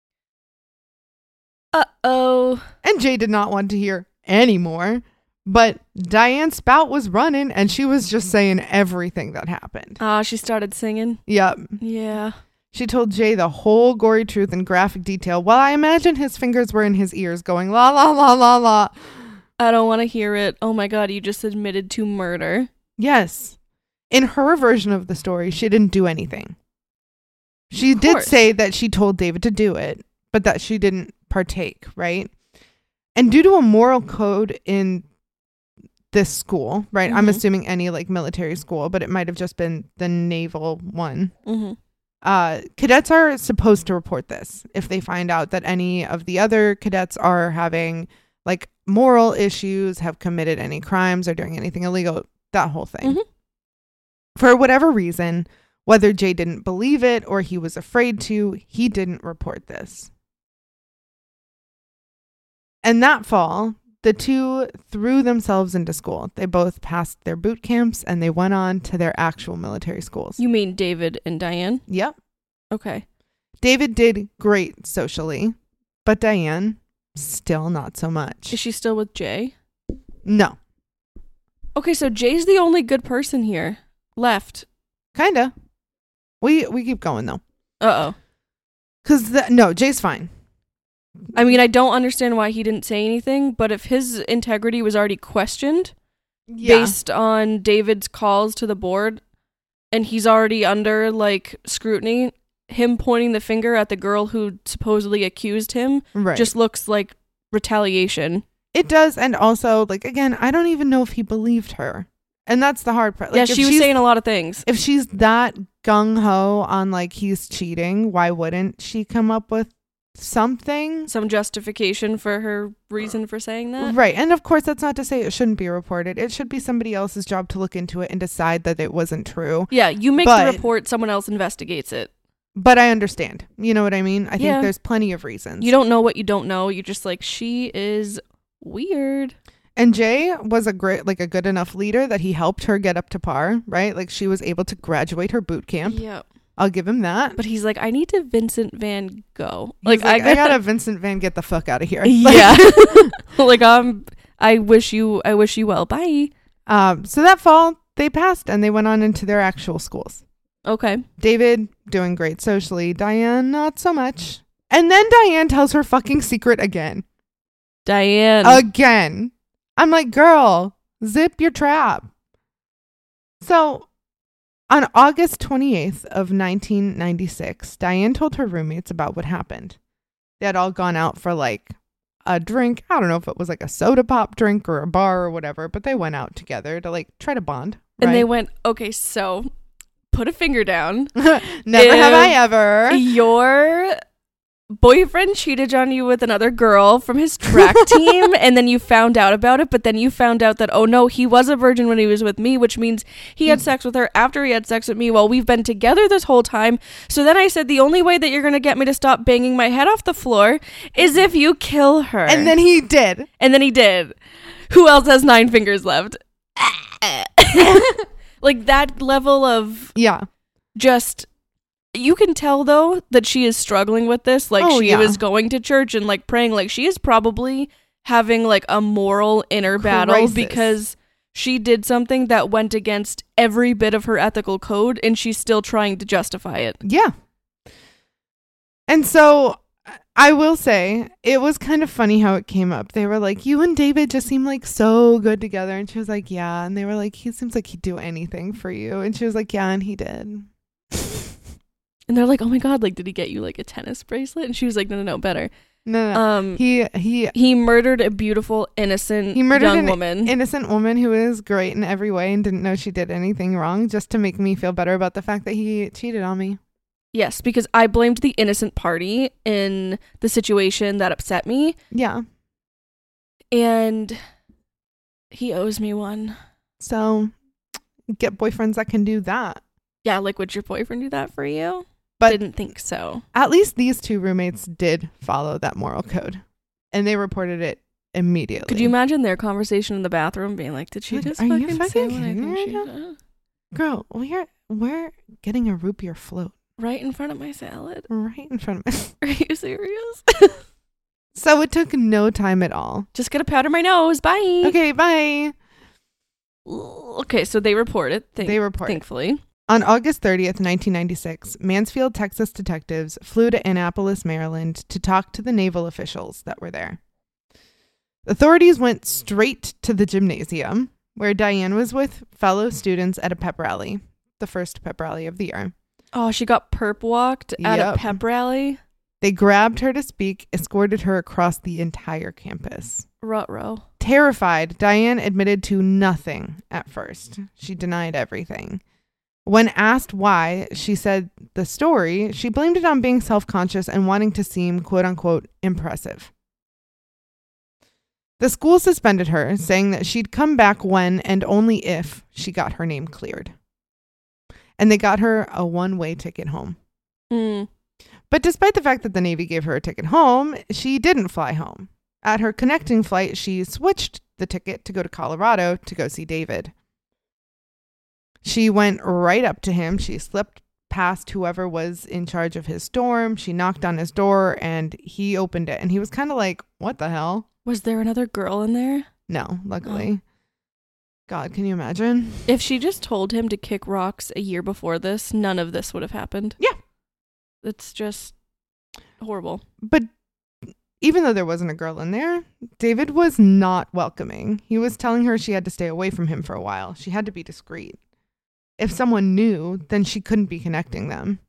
A: Uh-oh.
B: And Jay did not want to hear any more. But Diane's spout was running, and she was just saying everything that happened.
A: She started singing?
B: Yep.
A: Yeah.
B: She told Jay the whole gory truth in graphic detail, while I imagine his fingers were in his ears going, la, la, la, la, la.
A: I don't want to hear it. Oh my God, you just admitted to murder.
B: Yes. In her version of the story, she didn't do anything. She did say that she told David to do it, but that she didn't partake, right? And due to a moral code in this school, right? I'm assuming any like military school, but it might have just been the naval one. Cadets are supposed to report this if they find out that any of the other cadets are having like moral issues, have committed any crimes, or doing anything illegal, that whole thing. For whatever reason, whether Jay didn't believe it or he was afraid to, he didn't report this. And that fall, the two threw themselves into school. They both passed their boot camps and they went on to their actual military schools.
A: You mean David and Diane?
B: Yep.
A: Okay.
B: David did great socially, but Diane, still not so much.
A: Is she still with Jay?
B: No.
A: Okay, so Jay's the only good person here left.
B: Kinda. We keep going though.
A: Uh-oh.
B: No, Jay's fine.
A: I mean, I don't understand why he didn't say anything, but if his integrity was already questioned based on David's calls to the board, and he's already under, like, scrutiny, him pointing the finger at the girl who supposedly accused him just looks like retaliation.
B: It does, and also, like, again, I don't even know if he believed her. And that's the hard part. Like,
A: yeah, she was saying a lot of things.
B: If she's that gung-ho on, like, he's cheating, why wouldn't she come up with something?
A: Some justification for her reason for saying that?
B: Right. And, of course, that's not to say it shouldn't be reported. It should be somebody else's job to look into it and decide that it wasn't true.
A: Yeah, you make the report, someone else investigates it.
B: But I understand. You know what I mean? I think there's plenty of reasons.
A: You don't know what you don't know. You're just like, she is weird.
B: And Jay was a good enough leader that he helped her get up to par, right? Like, she was able to graduate her boot camp.
A: Yeah.
B: I'll give him that.
A: But he's like, I need to Vincent Van Gogh.
B: Like I gotta Vincent Van get the fuck out of here.
A: Yeah. Like, I wish you well. Bye.
B: So that fall they passed and they went on into their actual schools.
A: Okay.
B: David doing great socially. Diane not so much. And then Diane tells her fucking secret again. Again. I'm like, girl, zip your trap. So on August 28th of 1996, Diane told her roommates about what happened. They had all gone out for like a drink. I don't know if it was like a soda pop drink or a bar or whatever, but they went out together to like try to bond.
A: And they went, okay, so put a finger down.
B: Never have I ever.
A: Your boyfriend cheated on you with another girl from his track team, and then you found out about it, but then you found out that, oh no, he was a virgin when he was with me, which means he had sex with her after he had sex with me while we've been together this whole time. So then I said, the only way that you're going to get me to stop banging my head off the floor is if you kill her.
B: And then he did.
A: Who else has 9 fingers left? Like, that level of just, you can tell though that she is struggling with this. Like, she was going to church and like praying. Like, she is probably having like a moral inner battle because she did something that went against every bit of her ethical code, and she's still trying to justify it.
B: Yeah. And so I will say it was kind of funny how it came up. They were like, you and David just seem like so good together. And she was like, yeah. And they were like, he seems like he'd do anything for you. And she was like, yeah, and he did.
A: And they're like, oh my God, like, did he get you like a tennis bracelet? And she was like, no, better.
B: No.
A: He murdered a beautiful, innocent young woman.
B: Innocent woman who is great in every way and didn't know she did anything wrong, just to make me feel better about the fact that he cheated on me.
A: Yes, because I blamed the innocent party in the situation that upset me.
B: Yeah.
A: And he owes me one.
B: So get boyfriends that can do that.
A: Yeah, like, would your boyfriend do that for you?
B: But
A: didn't think so.
B: At least these 2 roommates did follow that moral code. And they reported it immediately.
A: Could you imagine their conversation in the bathroom being like, did she just fucking say what I think she did?
B: Girl, we're getting a root beer float.
A: Right in front of my salad.
B: Right in front of me.
A: Are you serious?
B: So it took no time at all.
A: Just gonna powder my nose. Bye.
B: Okay, bye.
A: Okay, so they report it. Thankfully.
B: On August 30th, 1996, Mansfield, Texas detectives flew to Annapolis, Maryland to talk to the naval officials that were there. Authorities went straight to the gymnasium, where Diane was with fellow students at a pep rally, the first pep rally of the year.
A: Oh, she got perp walked at a pep rally?
B: They grabbed her to speak, escorted her across the entire campus.
A: Ruh-roh.
B: Terrified, Diane admitted to nothing at first. She denied everything. When asked why, she said the story, she blamed it on being self-conscious and wanting to seem, quote-unquote, impressive. The school suspended her, saying that she'd come back when and only if she got her name cleared. And they got her a one-way ticket home. But despite the fact that the Navy gave her a ticket home, she didn't fly home. At her connecting flight, she switched the ticket to go to Colorado to go see David. She went right up to him. She slipped past whoever was in charge of his dorm. She knocked on his door and he opened it. And he was kind of like, what the hell?
A: Was there another girl in there?
B: No, luckily. God, can you imagine?
A: If she just told him to kick rocks a year before this, none of this would have happened.
B: Yeah.
A: It's just horrible.
B: But even though there wasn't a girl in there, David was not welcoming. He was telling her she had to stay away from him for a while. She had to be discreet. If someone knew, then she couldn't be connecting them.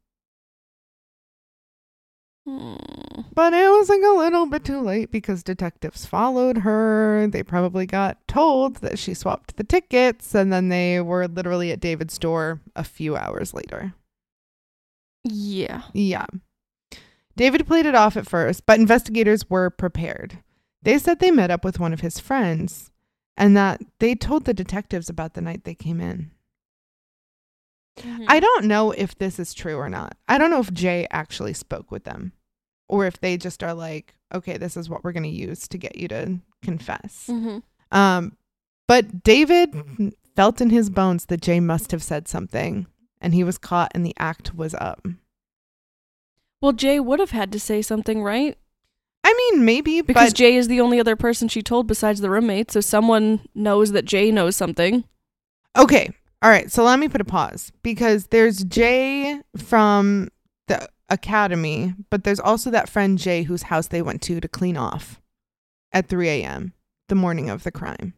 B: But it was like a little bit too late because detectives followed her. They probably got told that she swapped the tickets, and then they were literally at David's door a few hours later.
A: Yeah.
B: Yeah. David played it off at first, but investigators were prepared. They said they met up with one of his friends and that they told the detectives about the night they came in.
A: Mm-hmm.
B: I don't know if this is true or not. I don't know if Jay actually spoke with them or if they just are like, okay, this is what we're going to use to get you to confess.
A: Mm-hmm.
B: But David felt in his bones that Jay must have said something, and he was caught and the act was up.
A: Well, Jay would have had to say something, right?
B: I mean, maybe,
A: because
B: but
A: Jay is the only other person she told besides the roommate, so someone knows that Jay knows something.
B: Okay. All right. So let me put a pause because there's Jay from the academy, but there's also that friend Jay whose house they went to clean off at 3 a.m. the morning of the crime.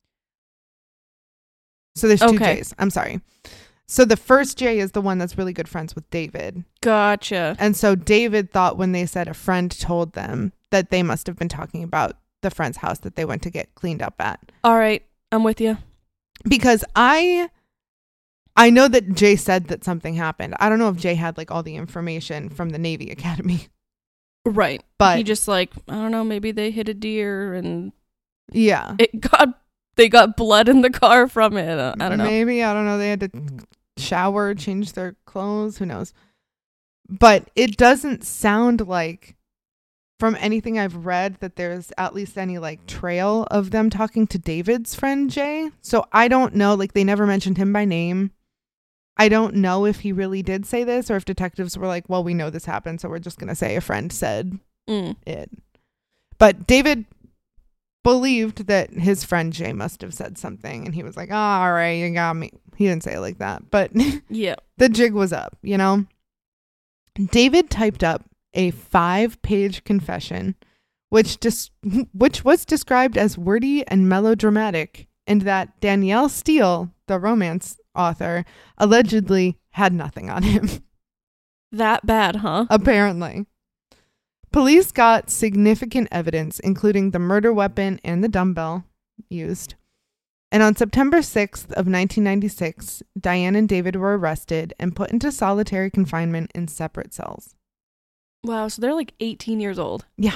B: So there's two Jays. I'm sorry. So the first Jay is the one that's really good friends with David.
A: Gotcha.
B: And so David thought when they said a friend told them that they must have been talking about the friend's house that they went to get cleaned up at.
A: All right. I'm with you.
B: Because I know that Jay said that something happened. I don't know if Jay had like all the information from the Navy Academy.
A: Right.
B: But
A: he just like, I don't know, maybe they hit a deer and
B: yeah.
A: They got blood in the car from it. I don't know.
B: Maybe, I don't know. They had to shower, change their clothes. Who knows? But it doesn't sound like, from anything I've read, that there's at least any like trail of them talking to David's friend Jay. So I don't know. Like they never mentioned him by name. I don't know if he really did say this or if detectives were like, well, we know this happened, so we're just going to say a friend said it. But David believed that his friend Jay must have said something, and he was like, oh, all right, you got me. He didn't say it like that, but
A: yeah,
B: the jig was up, you know? David typed up a 5-page confession, which was described as wordy and melodramatic, and that Danielle Steele, the romance author, allegedly had nothing on him.
A: That bad, huh?
B: Apparently. Police got significant evidence, including the murder weapon and the dumbbell used. And on September 6th of 1996, Diane and David were arrested and put into solitary confinement in separate cells.
A: Wow, so they're like 18 years old.
B: Yeah.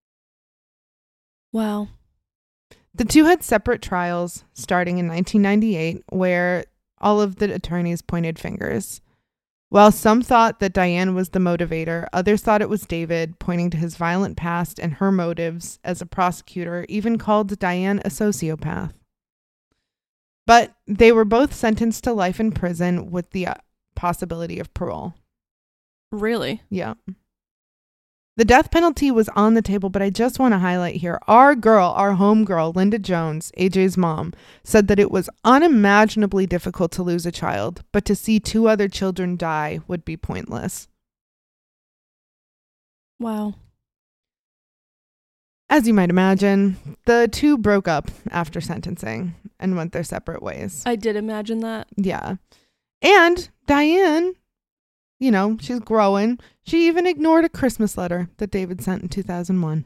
A: Wow.
B: The two had separate trials starting in 1998, where all of the attorneys pointed fingers. While some thought that Diane was the motivator, others thought it was David, pointing to his violent past and her motives, as a prosecutor even called Diane a sociopath. But they were both sentenced to life in prison with the possibility of parole.
A: Really?
B: Yeah. The death penalty was on the table, but I just want to highlight here, our homegirl, Linda Jones, AJ's mom, said that it was unimaginably difficult to lose a child, but to see 2 other children die would be pointless.
A: Wow.
B: As you might imagine, the two broke up after sentencing and went their separate ways.
A: I did imagine that.
B: Yeah. And Diane, you know, she's growing. She even ignored a Christmas letter that David sent in 2001.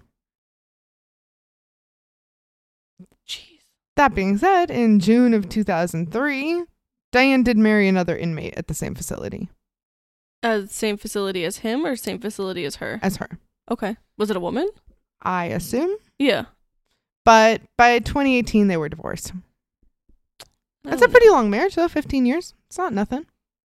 A: Jeez.
B: That being said, in June of 2003, Diane did marry another inmate at the same facility.
A: Same facility as him or same facility as her?
B: As her.
A: Okay. Was it a woman?
B: I assume.
A: Yeah.
B: But by 2018, they were divorced. That's a pretty long marriage, though. 15 years. It's not nothing.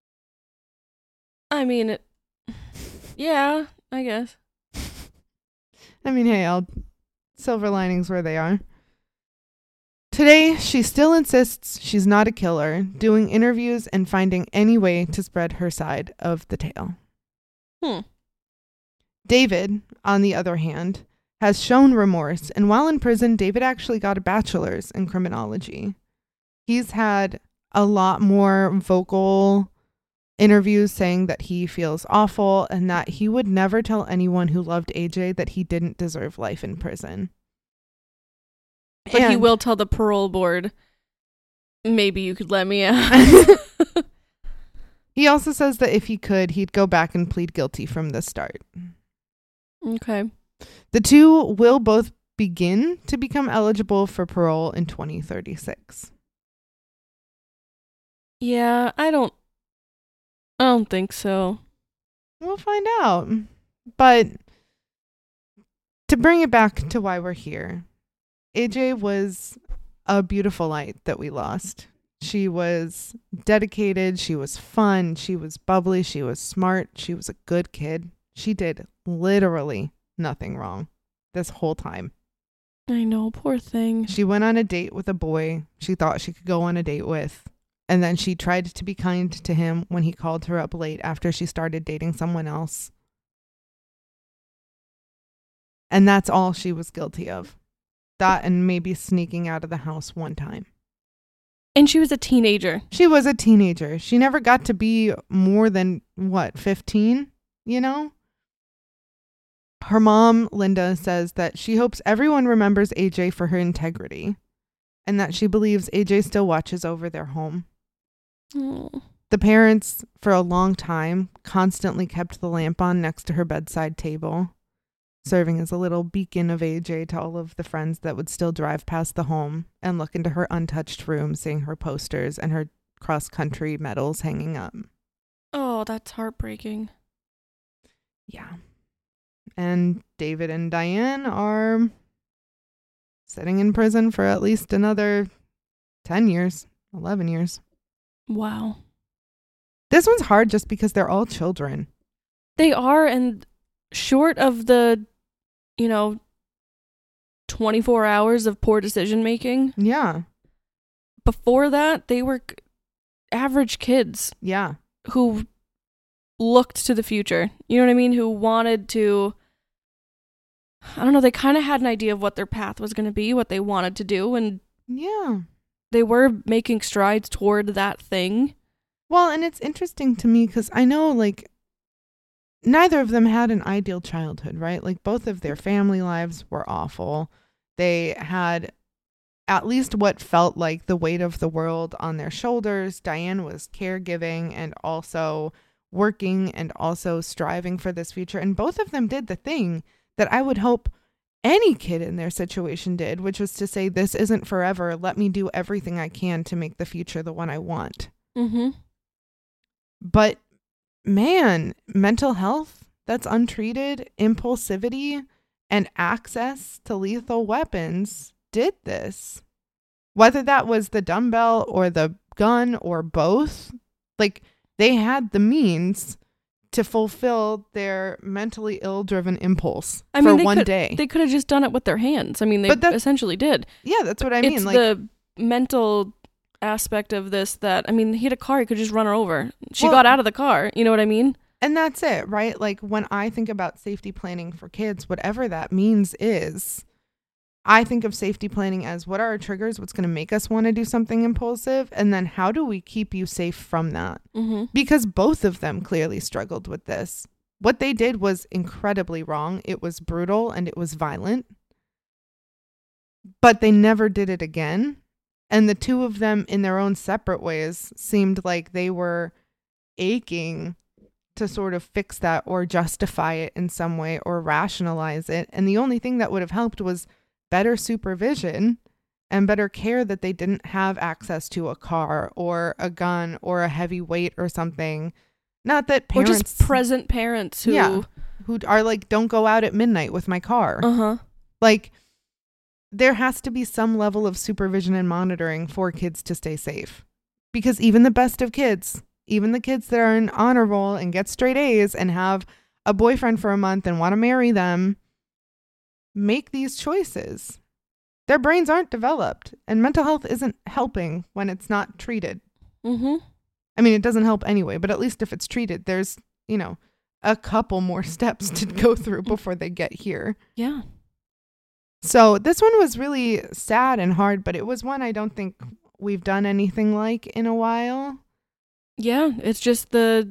A: I mean, yeah, I guess.
B: I mean, hey, silver linings where they are. Today, she still insists she's not a killer, doing interviews and finding any way to spread her side of the tale. David, on the other hand, has shown remorse, and while in prison, David actually got a bachelor's in criminology. He's had a lot more vocal interviews saying that he feels awful and that he would never tell anyone who loved AJ that he didn't deserve life in prison.
A: But he
B: And-
A: will tell the parole board, maybe you could let me out.
B: He also says that if he could, he'd go back and plead guilty from the start.
A: Okay.
B: The two will both begin to become eligible for parole in 2036.
A: Yeah, I don't think so.
B: We'll find out. But to bring it back to why we're here, AJ was a beautiful light that we lost. She was dedicated. She was fun. She was bubbly. She was smart. She was a good kid. She did literally nothing wrong this whole time.
A: I know, poor thing.
B: She went on a date with a boy she thought she could go on a date with. And then she tried to be kind to him when he called her up late after she started dating someone else. And that's all she was guilty of. That and maybe sneaking out of the house one time.
A: And she was a teenager.
B: She was a teenager. She never got to be more than, 15, you know? Her mom, Linda, says that she hopes everyone remembers AJ for her integrity and that she believes AJ still watches over their home.
A: Oh.
B: The parents, for a long time, constantly kept the lamp on next to her bedside table, serving as a little beacon of AJ to all of the friends that would still drive past the home and look into her untouched room, seeing her posters and her cross-country medals hanging up.
A: Oh, that's heartbreaking.
B: Yeah. And David and Diane are sitting in prison for at least another 10 years, 11 years.
A: Wow.
B: This one's hard just because they're all children.
A: They are, and short of the, 24 hours of poor decision making,
B: Yeah.
A: before that, they were average kids
B: Yeah.
A: who looked to the future. You know what I mean? Who wanted to, I don't know, they kind of had an idea of what their path was going to be, what they wanted to do, and
B: Yeah.
A: they were making strides toward that thing.
B: Well, and it's interesting to me because I know, neither of them had an ideal childhood, right? Both of their family lives were awful. They had at least what felt like the weight of the world on their shoulders. Diane was caregiving and also working and also striving for this future. And both of them did the thing that I would hope any kid in their situation did, which was to say, this isn't forever. Let me do everything I can to make the future the one I want.
A: Mm-hmm.
B: But man, mental health that's untreated, impulsivity, and access to lethal weapons did this. Whether that was the dumbbell or the gun or both, they had the means to fulfill their mentally ill-driven impulse for one day.
A: They could have just done it with their hands. I mean, they essentially did.
B: Yeah, that's what I mean.
A: It's the mental aspect of this that, I mean, he had a car, he could just run her over. She got out of the car. You know what I mean?
B: And that's it, right? When I think about safety planning for kids, whatever that means is, I think of safety planning as what are our triggers, what's going to make us want to do something impulsive, and then how do we keep you safe from that?
A: Mm-hmm.
B: Because both of them clearly struggled with this. What they did was incredibly wrong. It was brutal and it was violent. But they never did it again. And the two of them, in their own separate ways, seemed like they were aching to sort of fix that or justify it in some way or rationalize it. And the only thing that would have helped was better supervision and better care that they didn't have access to a car or a gun or a heavy weight or something. Not that parents...
A: Or just present parents who...
B: Yeah, who are don't go out at midnight with my car.
A: Uh-huh.
B: There has to be some level of supervision and monitoring for kids to stay safe. Because even the best of kids, even the kids that are in honor roll and get straight A's and have a boyfriend for a month and want to marry them, make these choices. Their brains aren't developed, and mental health isn't helping when it's not treated.
A: Mm-hmm.
B: I mean, it doesn't help anyway, but at least if it's treated, there's, a couple more steps to go through before they get here.
A: Yeah.
B: So this one was really sad and hard, but it was one I don't think we've done anything like in a while.
A: Yeah, it's just the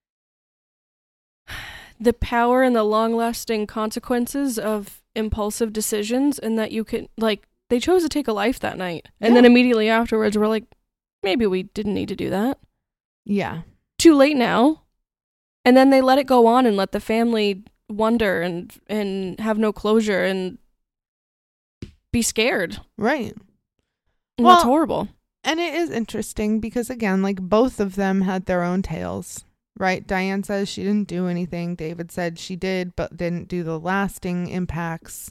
A: power and the long-lasting consequences of impulsive decisions, and that you can, like, they chose to take a life that night. And then immediately afterwards, we're like, maybe we didn't need to do that.
B: Yeah.
A: Too late now. And then they let it go on and let the family wonder and have no closure and be scared.
B: Right.
A: And that's horrible.
B: And it is interesting because, again, like, both of them had their own tales, right? Diane says she didn't do anything. David said she did, but didn't do the lasting impacts.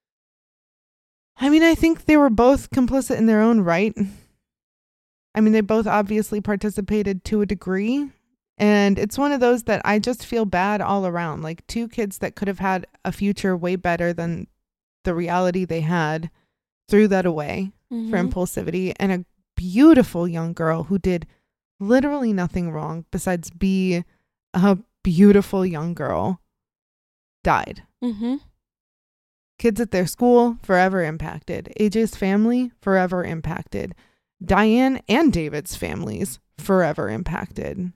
B: I mean, I think they were both complicit in their own right. I mean, they both obviously participated to a degree. And it's one of those that I just feel bad all around. Like, two kids that could have had a future way better than the reality they had threw that away for impulsivity. And a beautiful young girl who did literally nothing wrong besides be a beautiful young girl died. Kids at their school, forever impacted. AJ's family, forever impacted. Diane and David's families, forever impacted.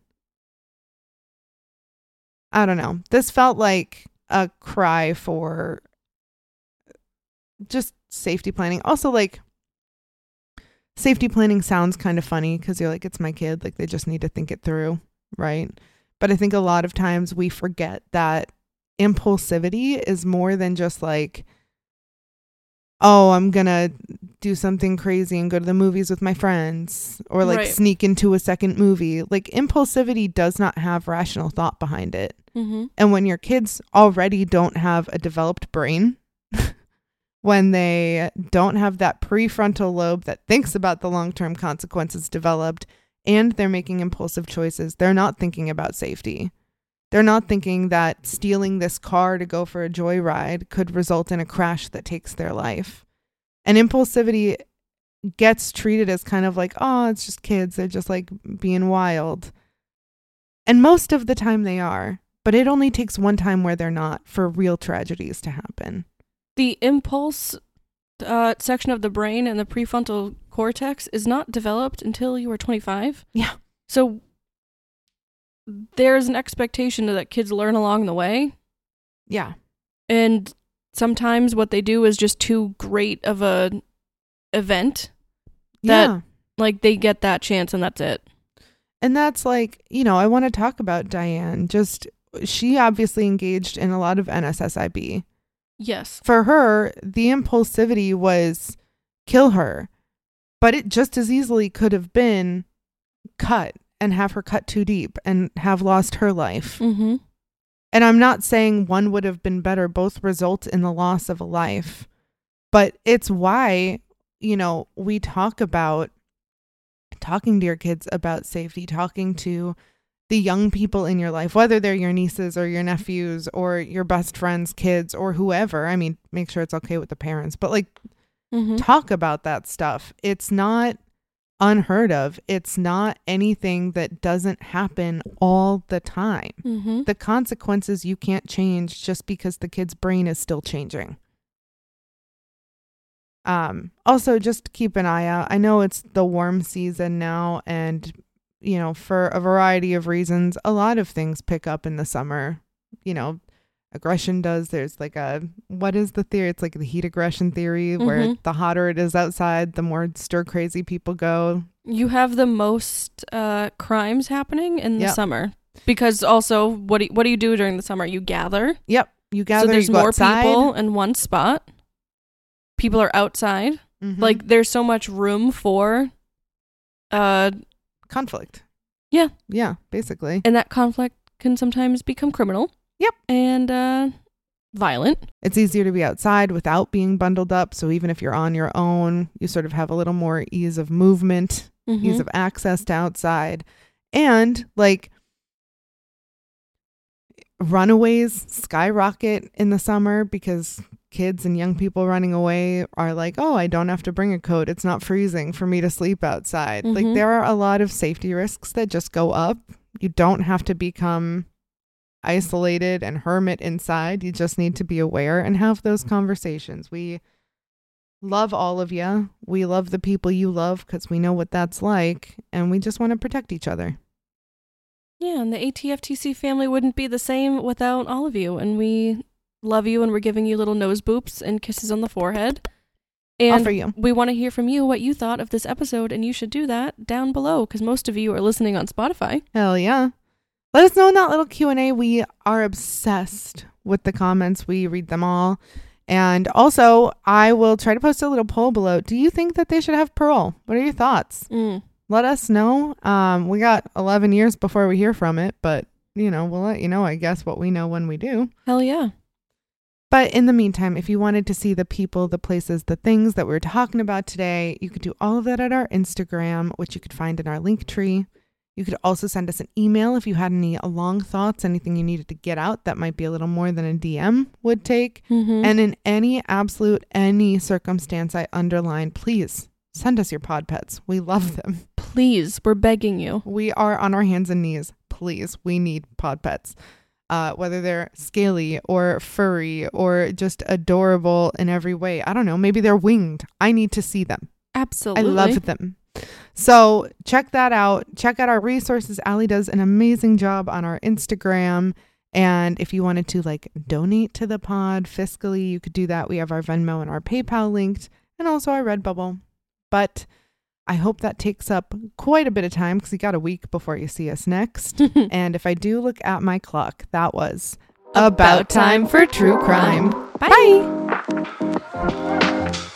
B: I don't know. This felt like a cry for just safety planning. Also, like, safety planning sounds kind of funny because you're like, it's my kid. Like, they just need to think it through, right? But I think a lot of times we forget that impulsivity is more than just like, oh, I'm going to do something crazy and go to the movies with my friends, or like sneak into a second movie. Like, impulsivity does not have rational thought behind it. And when your kids already don't have a developed brain, when they don't have that prefrontal lobe that thinks about the long-term consequences developed, and they're making impulsive choices, they're not thinking about safety. They're not thinking that stealing this car to go for a joyride could result in a crash that takes their life. And impulsivity gets treated as kind of like, oh, it's just kids. They're just like being wild. And most of the time they are. But it only takes one time where they're not for real tragedies to happen.
A: The impulse section of the brain and the prefrontal cortex is not developed until you are 25.
B: Yeah.
A: So there's an expectation that kids learn along the way.
B: Yeah.
A: And sometimes what they do is just too great of a event that like they get that chance and that's it.
B: And that's like, you know, I want to talk about Diane. Just, she obviously engaged in a lot of NSSIB.
A: Yes.
B: For her, the impulsivity was kill her, but it just as easily could have been cut and have her cut too deep and have lost her life. And I'm not saying one would have been better. Both result in the loss of a life. But it's why, you know, we talk about talking to your kids about safety, talking to the young people in your life, whether they're your nieces or your nephews or your best friend's kids or whoever. I mean, make sure it's okay with the parents, but like talk about that stuff. It's not unheard of. It's not anything that doesn't happen all the time. The consequences you can't change just because the kid's brain is still changing. Also, just keep an eye out. I know it's the warm season now, and you know, for a variety of reasons, a lot of things pick up in the summer. You know, aggression does. There's like what is the theory? It's like the heat aggression theory, where the hotter it is outside, the more stir crazy people go. You
A: have the most crimes happening in the summer, because also what do you do during the summer? You gather.
B: Yep, you gather.
A: So there's
B: you go
A: more
B: outside.
A: people in one spot. People are outside. Like, there's so much room for
B: conflict. Yeah, basically.
A: And that conflict can sometimes become criminal.
B: Yep.
A: And violent.
B: It's easier to be outside without being bundled up. So even if you're on your own, you sort of have a little more ease of movement, ease of access to outside. And like, runaways skyrocket in the summer because kids and young people running away are like, oh, I don't have to bring a coat. It's not freezing for me to sleep outside. Like, there are a lot of safety risks that just go up. You don't have to become isolated and hermit inside. You just need to be aware and have those conversations. We love all of you. We love the people you love because we know what that's like. And we just want to protect each other.
A: Yeah, and the ATFTC family wouldn't be the same without all of you. And we love you, and we're giving you little nose boops and kisses on the forehead.
B: All
A: And
B: for you.
A: we want to hear from you what you thought of this episode, and you should do that down below because most of you are listening on Spotify.
B: Hell yeah. Let us know in that little Q&A. We are obsessed with the comments. We read them all. And also, I will try to post a little poll below. Do you think that they should have parole? What are your thoughts? Let us know. We got 11 years before we hear from it, but, you know, we'll let you know, I guess, what we know when we do.
A: Hell yeah.
B: But in the meantime, if you wanted to see the people, the places, the things that we're talking about today, you could do all of that at our Instagram, which you could find in our link tree. You could also send us an email if you had any long thoughts, anything you needed to get out that might be a little more than a DM would take. And in any circumstance I underline, please send us your pod pets. We love them.
A: Please, we're begging you.
B: We are on our hands and knees. Please, we need pod pets. Whether they're scaly or furry or just adorable in every way. I don't know. Maybe they're winged. I need to see them.
A: Absolutely.
B: I love them. So check that out. Check out our resources. Allie does an amazing job on our Instagram. And if you wanted to like donate to the pod fiscally, you could do that. We have our Venmo and our PayPal linked, and also our Redbubble. But I hope that takes up quite a bit of time because you got a week before you see us next. And if I do look at my clock, that was about time for true crime.
A: Bye.